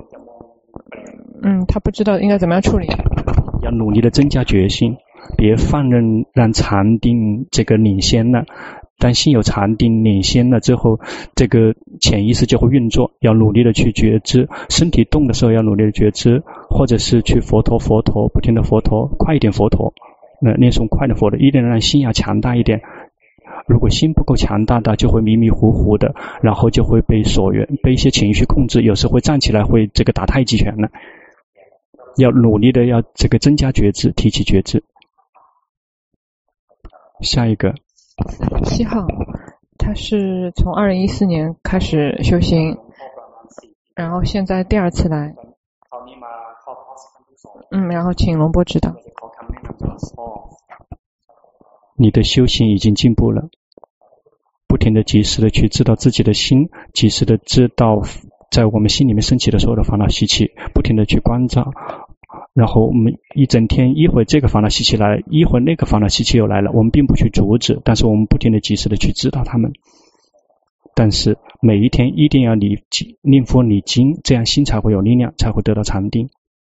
嗯，他不知道应该怎么样处理。 要努力的增加决心，别放任让禅定这个领先了。当心有禅定领先了之后，这个潜意识就会运作，要努力的去觉知，身体动的时候要努力的觉知，或者是去佛陀佛陀不停的佛陀，快一点佛陀，那念诵快的佛陀，一定让心要强大一点。如果心不够强大的，就会迷迷糊糊的，然后就会被所缘被一些情绪控制，有时会站起来会这个打太极拳了。要努力的要这个增加觉知，提起觉知。下一个七号，他是从二零一四年开始修行，然后现在第二次来，嗯，然后请龙波指导。 你的修行已经进步了，不停的及时的去知道自己的心，及时的知道在我们心里面升起的所有的烦恼习气，不停的去关照。然后我们一整天，一会这个烦恼习气来了，一会那个烦恼习气又来了，我们并不去阻止，但是我们不停的及时的去知道他们。但是每一天一定要念念佛念经，这样心才会有力量，才会得到禅定。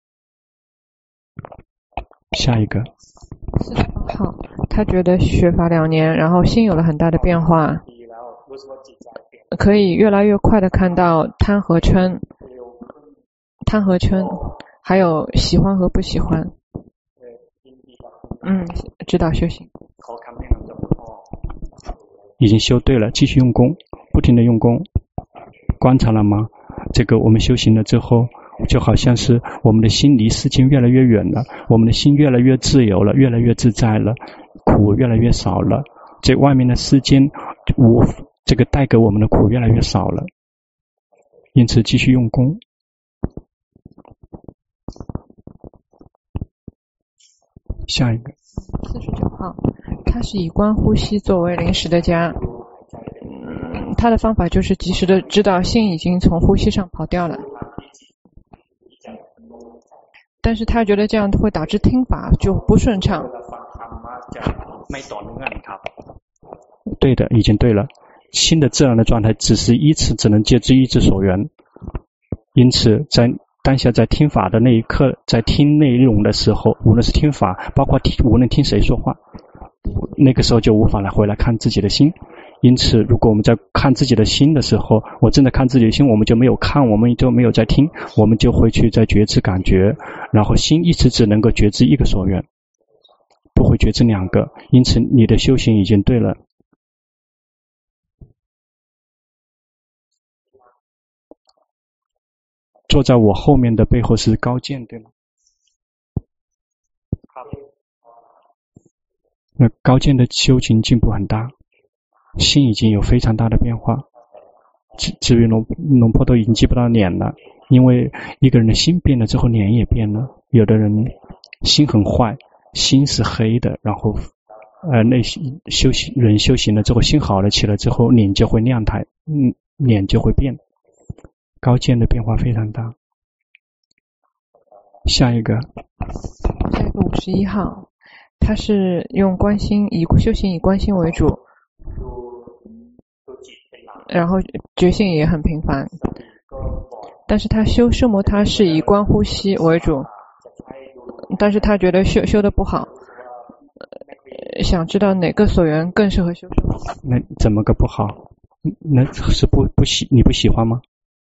下一个四十八号，他觉得学法两年，然后心有了很大的变化，可以越来越快的看到贪和嗔，贪和嗔。还有喜欢和不喜欢，嗯，指导修行。 已经修对了，继续用功，不停的用功。观察了吗？这个我们修行了之后，就好像是我们的心离世间越来越远了，我们的心越来越自由了，越来越自在了，苦越来越少了。这外面的世间无这个带给我们的苦越来越少了，因此继续用功。下一个四十九号，他是以观呼吸作为临时的家，嗯，他的方法就是及时的知道心已经从呼吸上跑掉了，但是他觉得这样会导致听法就不顺畅。 对的，已经对了，心的自然的状态只是依次只能借知一之所缘，因此在当下在听法的那一刻，在听内容的时候，无论是听法，包括听无论听谁说话，那个时候就无法来回来看自己的心。因此如果我们在看自己的心的时候，我正在看自己的心，我们就没有看，我们就没有在听，我们就会去在觉知感觉，然后心一直只能够觉知一个所缘，不会觉知两个。因此你的修行已经对了。坐在我后面的背后是高健，对吗？那高健的修行进步很大，心已经有非常大的变化。至于龙龙婆都已经记不到脸了，因为一个人的心变了之后，脸也变了。有的人心很坏，心是黑的，然后呃，内心修行人修行了之后，心好了起来之后，脸就会亮台，嗯，脸就会变。高见的变化非常大。下一个， 下一个五十一号，他是用观心，以修行以观心为主，然后觉性也很频繁，但是他修奢摩他是以观呼吸为主，但是他觉得修修的不好，想知道哪个所缘更适合修奢摩他。 那怎么个不好？那是不不喜你不喜欢吗？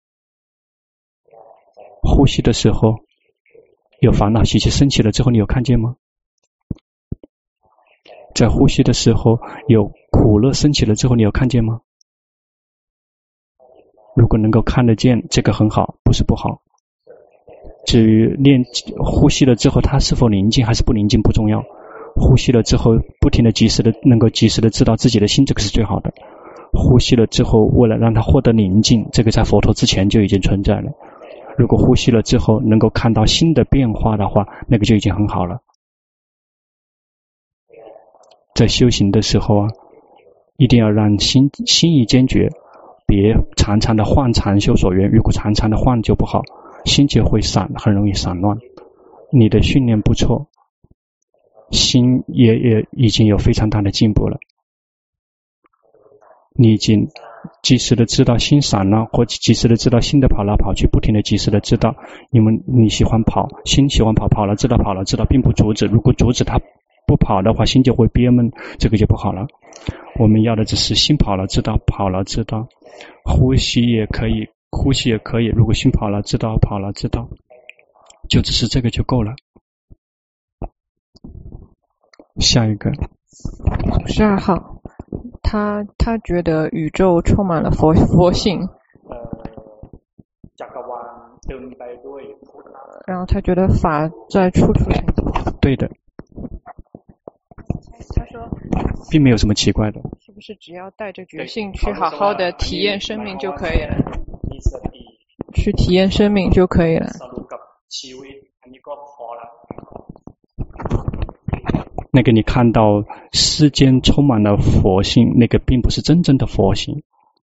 呼吸的时候有烦恼习气升起了之后，你有看见吗？在呼吸的时候有苦乐升起了之后，你有看见吗？ 如果能够看得见，这个很好，不是不好。至于练呼吸了之后，它是否宁静还是不宁静不重要。呼吸了之后，不停的及时的能够及时的知道自己的心，这个是最好的。呼吸了之后，为了让它获得宁静，这个在佛陀之前就已经存在了。如果呼吸了之后能够看到心的变化的话，那个就已经很好了。在修行的时候啊，一定要让心心意坚决，别常常的换禅修所缘。如果常常的换就不好，心就会散，很容易散乱。你的训练不错，心也也已经有非常大的进步了。你已经及时的知道心散了，或及时的知道心的跑来跑去，不停的及时的知道。你们你喜欢跑，心喜欢跑，跑了知道，跑了知道，并不阻止。如果阻止它不跑的话，心就会憋闷，这个就不好了。我们要的只是心跑了知道，跑了知道。呼吸也可以，呼吸也可以。如果心跑了知道，跑了知道，就只是这个就够了。下一个五十二号，他他觉得宇宙充满了佛佛性，然后他觉得法在处处成就。 对的， 他说并没有什么奇怪的。 是不是只要带着觉性去好好的体验生命就可以了？去体验生命就可以了。 那个你看到世间充满了佛性，那个并不是真正的佛性。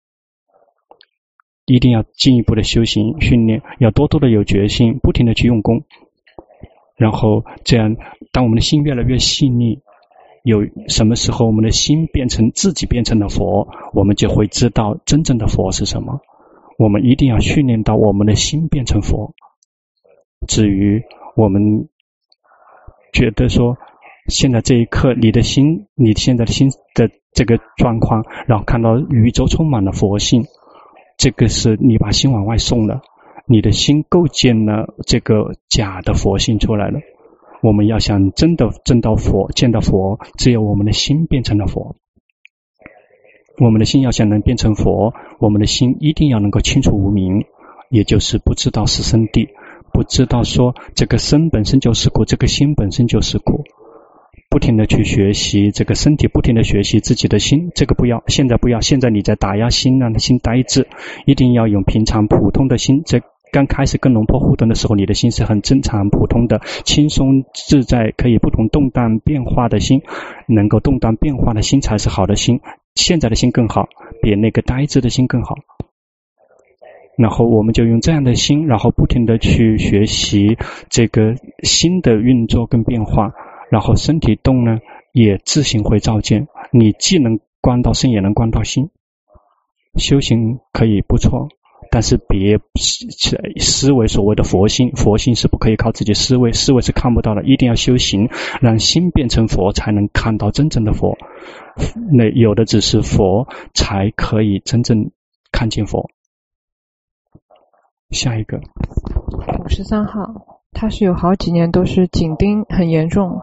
一定要进一步的修行训练，要多多的有决心，不停的去用功。然后这样，当我们的心越来越细腻，有什么时候我们的心变成自己变成了佛，我们就会知道真正的佛是什么。我们一定要训练到我们的心变成佛。至于我们觉得说现在这一刻你的心，你现在的心的这个状况，然后看到宇宙充满了佛性，这个是你把心往外送了，你的心构建了这个假的佛性出来了。我们要想真的证到佛，见到佛，只有我们的心变成了佛。我们的心要想能变成佛，我们的心一定要能够清楚无明，也就是不知道是生地，不知道说这个身本身就是苦，这个心本身就是苦。不停的去学习这个身体，不停的学习自己的心，这个不要，现在不要，现在你在打压心，让心呆滞，一定要用平常普通的心。这刚开始跟龙婆互动的时候，你的心是很正常普通的，轻松自在，可以不同动荡变化的心，能够动荡变化的心才是好的心。现在的心更好，比那个呆滞的心更好。然后我们就用这样的心，然后不停的去学习这个心的运作跟变化，然后身体动呢也自行会照见，你既能观到身也能观到心。修行可以不错，但是别思维所谓的佛心，佛心是不可以靠自己思维，思维是看不到的，一定要修行，让心变成佛，才能看到真正的佛。那有的只是佛，才可以真正看见佛。下一个五十三号，他是有好几年都是紧盯很严重，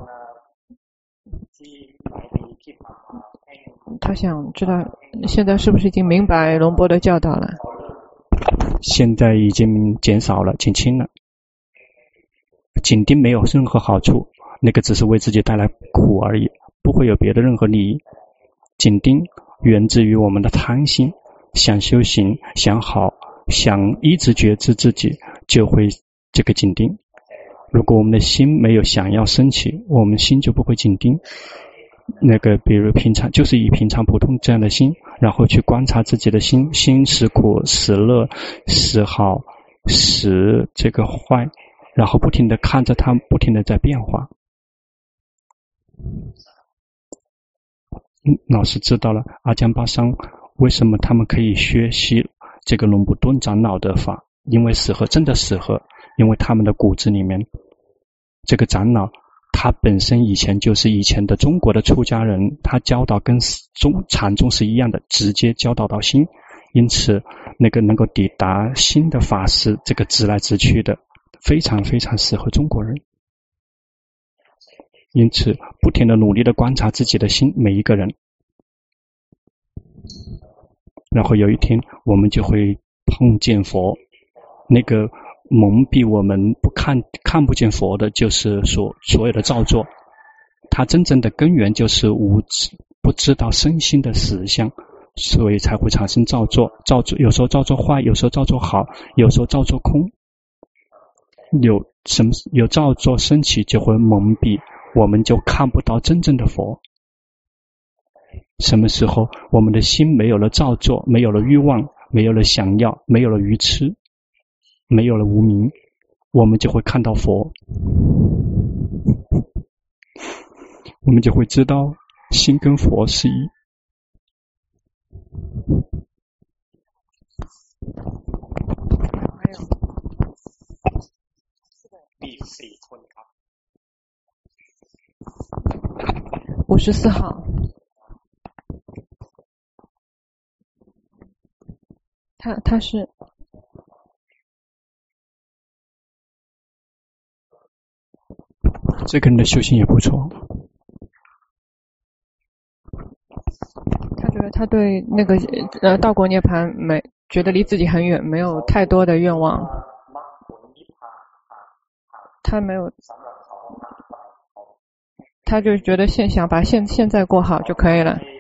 他想知道现在是不是已经明白龙波的教导了？ 现在已经减少了，减轻了。紧盯没有任何好处，那个只是为自己带来苦而已，不会有别的任何利益。紧盯源自于我们的贪心，想修行，想好，想一直觉知自己，就会这个紧盯。如果我们的心没有想要升起，我们心就不会紧盯。那个比如平常就是以平常普通这样的心，然后去观察自己的心，心时苦时乐时好时这个坏，然后不停的看着它，不停的在变化。嗯，老师知道了阿江巴桑为什么他们可以学习这个龙布顿长老的法，因为适合，真的适合，因为他们的骨子里面这个长老他本身以前就是以前的中国的出家人，他教导跟中禅宗是一样的，直接教导到心，因此那个能够抵达心的法是这个直来直去的，非常非常适合中国人。因此不停的努力的观察自己的心，每一个人，然后有一天我们就会碰见佛，那个蒙蔽我们不看看不见佛的，就是所所有的造作。它真正的根源就是无知，不知道身心的实相，所以才会产生造作。造作有时候造作坏，有时候造作好，有时候造作空。有什么有造作升起，就会蒙蔽，我们就看不到真正的佛。什么时候我们的心没有了造作，没有了欲望，没有了想要，没有了愚痴，没有了无明，我们就会看到佛，我们就会知道心跟佛是一。 五十四号，他他是这个人的修行也不错。 他觉得他对那个呃道果涅槃没觉得离自己很远，没有太多的愿望，他没有，他就觉得现想把现现在过好就可以了。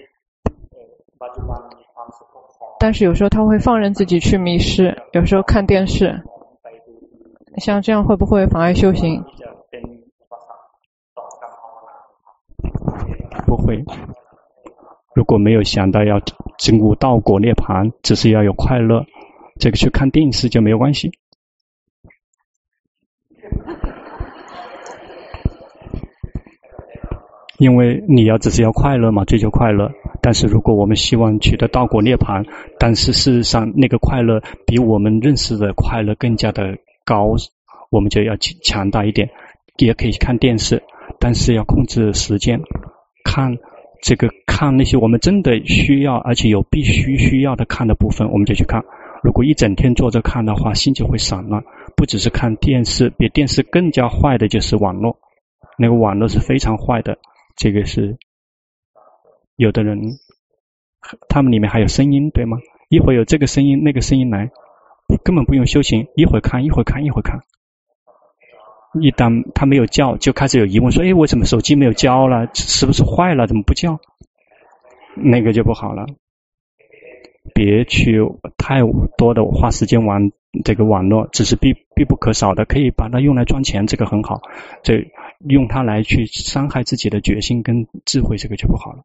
但是有时候他会放任自己去迷失，有时候看电视，像这样会不会妨碍修行？ 不会。如果没有想到要证悟道果涅槃，只是要有快乐，这个去看电视就没有关系。因为你要只是要快乐嘛，追求快乐。但是如果我们希望取得道果涅槃，但是事实上那个快乐比我们认识的快乐更加的高，我们就要强大一点。也可以看电视，但是要控制时间，看这个看那些我们真的需要而且有必须需要的看的部分，我们就去看。如果一整天坐着看的话，心就会散乱。不只是看电视，比电视更加坏的就是网络，那个网络是非常坏的。这个是有的人他们里面还有声音，对吗？一会儿有这个声音那个声音来，根本不用修行，一会儿看一会儿看一会儿看。一旦他没有叫，就开始有疑问说，诶，为什么手机没有叫了？是不是坏了？怎么不叫？那个就不好了。别去太多的花时间玩这个网络，只是必必不可少的，可以把它用来赚钱，这个很好。这用它来去伤害自己的决心跟智慧，这个就不好了。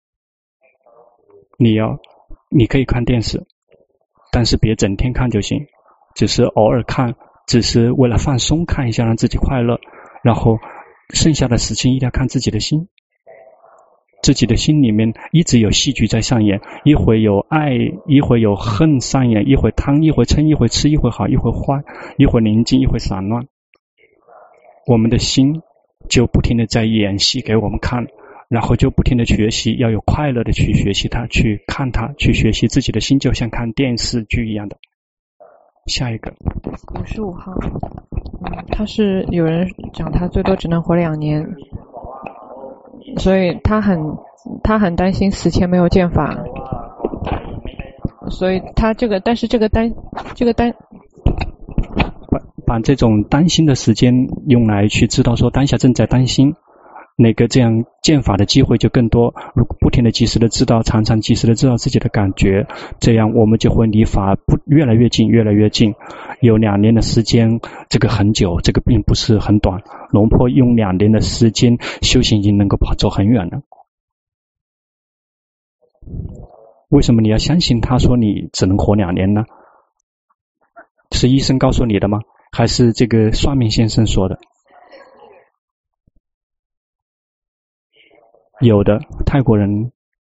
你要你可以看电视，但是别整天看就行，只是偶尔看，只是为了放松看一下，让自己快乐。然后剩下的事情一定要看自己的心，自己的心里面一直有戏剧在上演，一会有爱，一会有恨上演，一会贪，一会嗔，一会痴，一会好，一会坏，一会宁静，一会散乱。我们的心就不停的在演戏给我们看，然后就不停的学习，要有快乐的去学习它，去看它，去学习自己的心，就像看电视剧一样的。下一个五十五号，嗯，他是有人讲他最多只能活两年，所以他很他很担心死前没有见法，所以他这个但是这个担这个担把把这种担心的时间用来去知道说当下正在担心，那个这样见法的机会就更多。如果不停的及时的知道，常常及时的知道自己的感觉，这样我们就会离法不越来越近，越来越近。有两年的时间，这个很久，这个并不是很短。龙坡用两年的时间修行已经能够跑走很远了。为什么你要相信他说你只能活两年呢？是医生告诉你的吗？还是这个算命先生说的？有的泰国人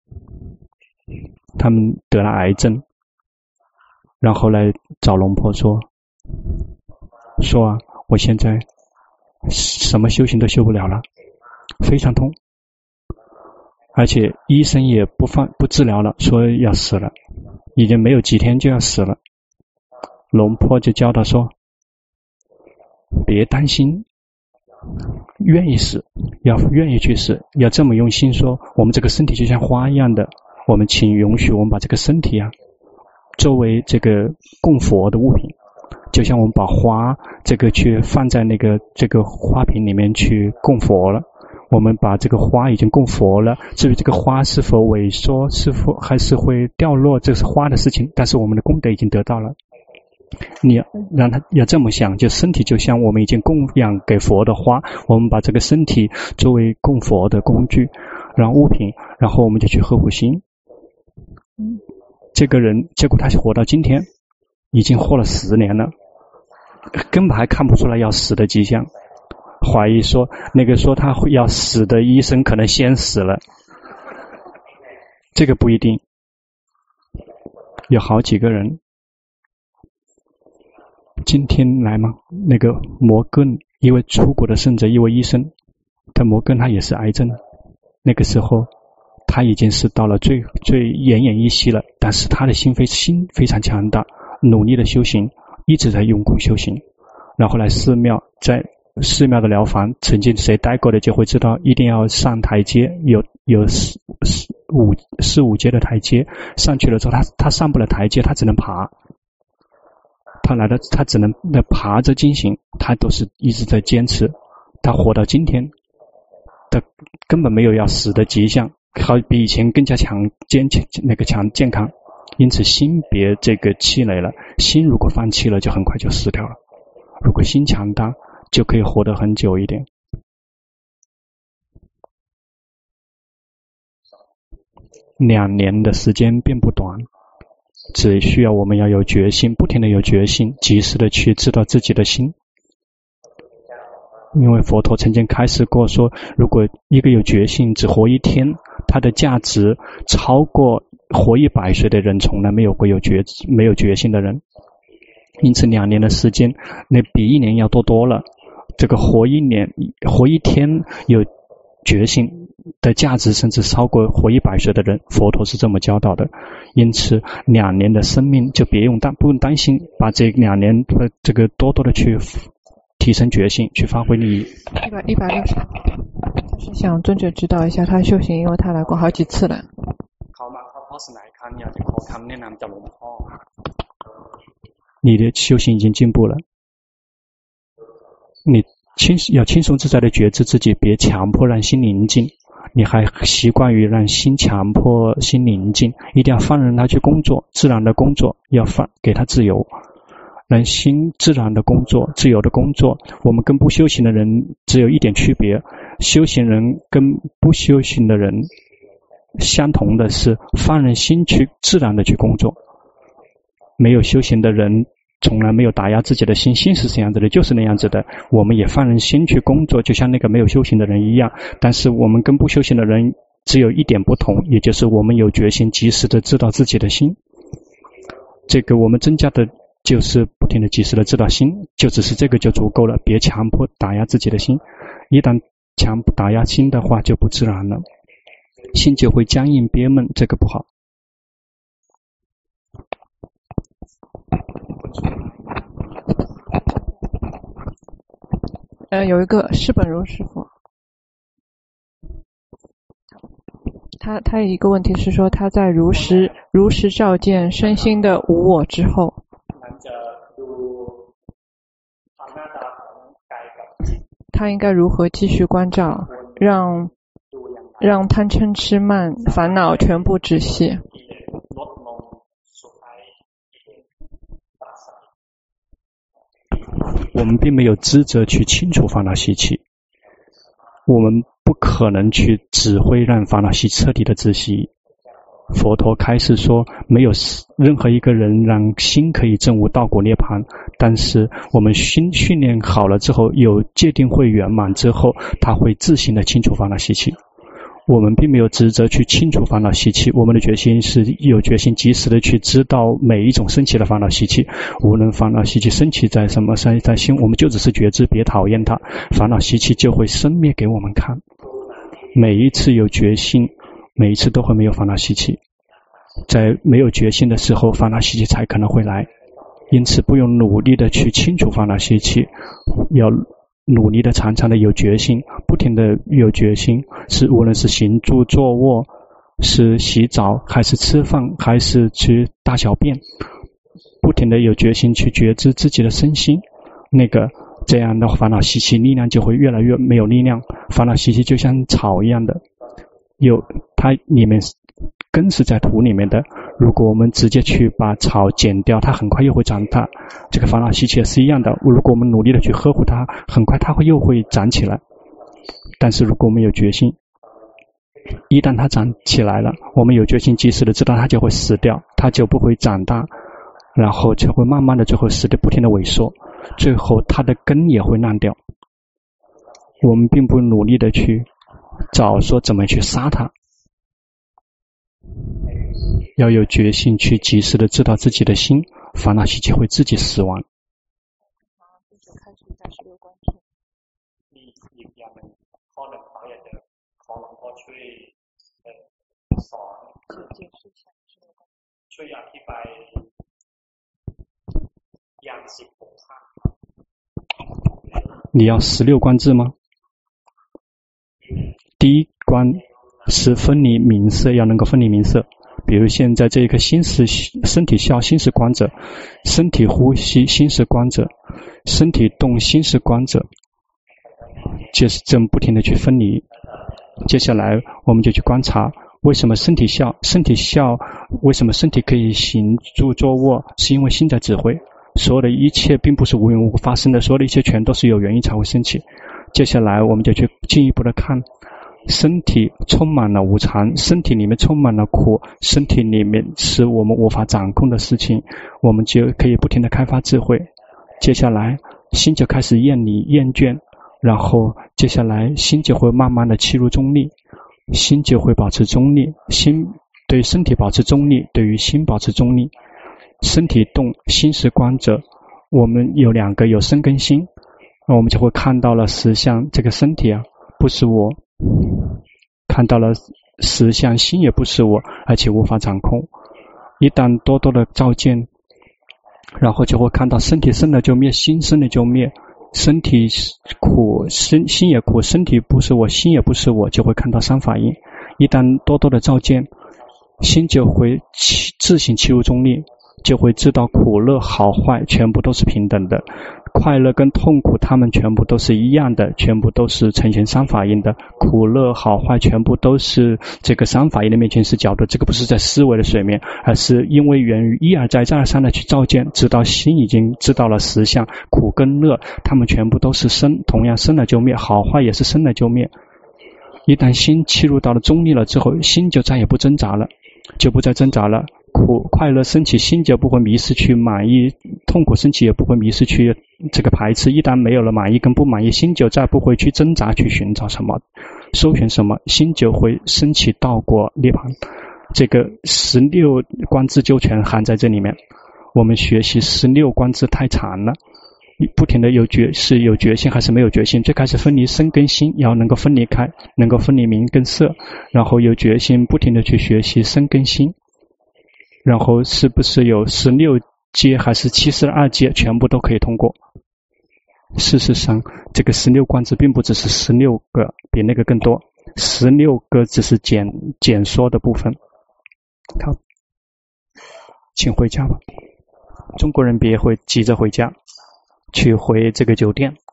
他们得了癌症，然后来找龙婆说说啊，我现在什么修行都修不了了，非常痛，而且医生也不放不治疗了，说要死了，已经没有几天就要死了。龙婆就教他说，别担心，愿意死，要愿意去死，要这么用心说，我们这个身体就像花一样的，我们请允许我们把这个身体啊作为这个供佛的物品，就像我们把花这个去放在那个这个花瓶里面去供佛了，我们把这个花已经供佛了，至于这个花是否萎缩，是否还是会掉落，这是花的事情，但是我们的功德已经得到了。你要让他要这么想，就身体就像我们已经供养给佛的花，我们把这个身体作为供佛的工具，然后物品，然后我们就去呵护心。这个人结果他活到今天已经活了十年了，根本还看不出来要死的迹象，怀疑说那个说他要死的医生可能先死了，这个不一定。有好几个人今天来吗？那个摩根，一位出国的圣者，一位医生，但摩根他也是癌症，那个时候他已经是到了最最奄奄一息了，但是他的心非心非常强大，努力的修行，一直在用功修行。然后来寺庙，在寺庙的疗房，曾经谁待过的就会知道，一定要上台阶，有有四五四五阶的台阶，上去了之后，他他上不了台阶，他只能爬。他来的，他只能爬着进行，他都是一直在坚持。他活到今天，他根本没有要死的迹象，好比以前更加强坚那个强健康。因此心别这个气馁了，心如果放弃了，就很快就死掉了。如果心强大，就可以活得很久一点。两年的时间并不短，只需要我们要有决心，不停的有决心，及时的去知道自己的心。因为佛陀曾经开示过说，如果一个有决心只活一天，它的价值超过活一百岁的人从来没有过有决没有决心的人。因此两年的时间那比一年要多多了，这个活一年活一天有决心的价值甚至超过活一百岁的人，佛陀是这么教导的。因此两年的生命就别用担不用担心，把这两年的这个多多的去提升决心，去发挥利益。 一百一百六十，就是想尊者指导一下他修行，因为他来过好几次了。 你的修行已经进步了，你轻要轻松自在的觉知自己，别强迫让心宁静。你还习惯于让心强迫心宁静，一定要放任他去工作，自然的工作，要放给他自由，让心自然的工作，自由的工作。我们跟不修行的人只有一点区别，修行人跟不修行的人相同的是放任心去自然的去工作。没有修行的人从来没有打压自己的心，心是这样子的，就是那样子的。我们也放任心去工作，就像那个没有修行的人一样。但是我们跟不修行的人只有一点不同，也就是我们有决心及时的知道自己的心。这个我们增加的就是不停的及时的知道心，就只是这个就足够了，别强迫打压自己的心。一旦强打压心的话就不自然了，心就会僵硬憋闷，这个不好。 呃，有一个释本如师傅，他他有一个问题是说，他在如实如实照见身心的无我之后，他应该如何继续关照，让让贪嗔痴慢烦恼全部止息？ 我们并没有职责去清除烦恼习气，我们不可能去指挥让烦恼习彻底的止息。佛陀开示说，没有任何一个人让心可以证悟道果涅槃，但是我们心训练好了之后，有戒定慧圆满之后，它会自行的清除烦恼习气。我们并没有职责去清除烦恼习气，我们的决心是有决心及时的去知道每一种升起的烦恼习气，无论烦恼习气升起在什么在在心，我们就只是觉知，别讨厌它，烦恼习气就会生灭给我们看。每一次有决心，每一次都会没有烦恼习气，在没有决心的时候，烦恼习气才可能会来。因此不用努力的去清除烦恼习气，要努力的常常的有决心，不停的有决心，是无论是行住坐卧是洗澡还是吃饭还是去大小便，不停的有决心去觉知自己的身心，那个这样的烦恼习气力量就会越来越没有力量。烦恼习气就像草一样的，有它里面根是在土里面的，如果我们直接去把草剪掉，它很快又会长大。这个烦恼习气也是一样的，如果我们努力的去呵护它，很快它会又会长起来。但是如果我们有决心，一旦它长起来了，我们有决心及时的知道它就会死掉，它就不会长大，然后就会慢慢的最后死的不停的萎缩，最后它的根也会烂掉。我们并不努力的去找说怎么去杀它，要有决心去及时的知道自己的心，烦恼习气会自己死亡。你要十六观智吗？第一观是分离名色，要能够分离名色。比如现在这个心是身体笑，心是观者；身体呼吸，心是观者；身体动，心是观者。就是这么不停的去分离。接下来我们就去观察，为什么身体笑？身体笑，为什么身体可以行住坐卧？是因为心在指挥。所有的一切并不是无缘无故发生的，所有的一切全都是有原因才会升起。接下来我们就去进一步的看，身体充满了无常，身体里面充满了苦，身体里面是我们无法掌控的事情，我们就可以不停的开发智慧。接下来心就开始厌离厌倦，然后接下来心就会慢慢的契入中立，心就会保持中立，心对身体保持中立，对于心保持中立。身体动，心是观者，我们有两个，有身跟心，我们就会看到了实相，这个身体啊不是我，看到了实相，心也不是我，而且无法掌控。一旦多多的照见，然后就会看到身体生了就灭，心生了就灭，身体苦，身心也苦，身体不是我，心也不是我，就会看到三法印。一旦多多的照见，心就会自行契入中立，就会知道苦乐好坏全部都是平等的，快乐跟痛苦它们全部都是一样的，全部都是呈现三法印的，苦乐好坏全部都是这个三法印的面前是角的，这个不是在思维的水面，而是因为源于一而再再而三的去照见，直到心已经知道了实相，苦跟乐它们全部都是生，同样生了就灭，好坏也是生了就灭。一旦心契入到了中立了之后，心就再也不挣扎了，就不再挣扎了，苦快乐升起，心就不会迷失去满意，痛苦升起也不会迷失去这个排斥。一旦没有了满意跟不满意，心就再不会去挣扎去寻找什么搜寻什么，心就会升起道果涅槃。这个十六观智就全含在这里面。我们学习十六观智太长了，不停的有觉是有觉性还是没有觉性，最开始分离身跟心，要能够分离开，能够分离名跟色，然后有觉性不停的去学习身跟心，然后是不是有十六阶还是七十二阶全部都可以通过。事实上这个十六观智并不只是十六个，比那个更多，十六个只是简简说的部分。好，请回家吧，中国人别会急着回家去回这个酒店。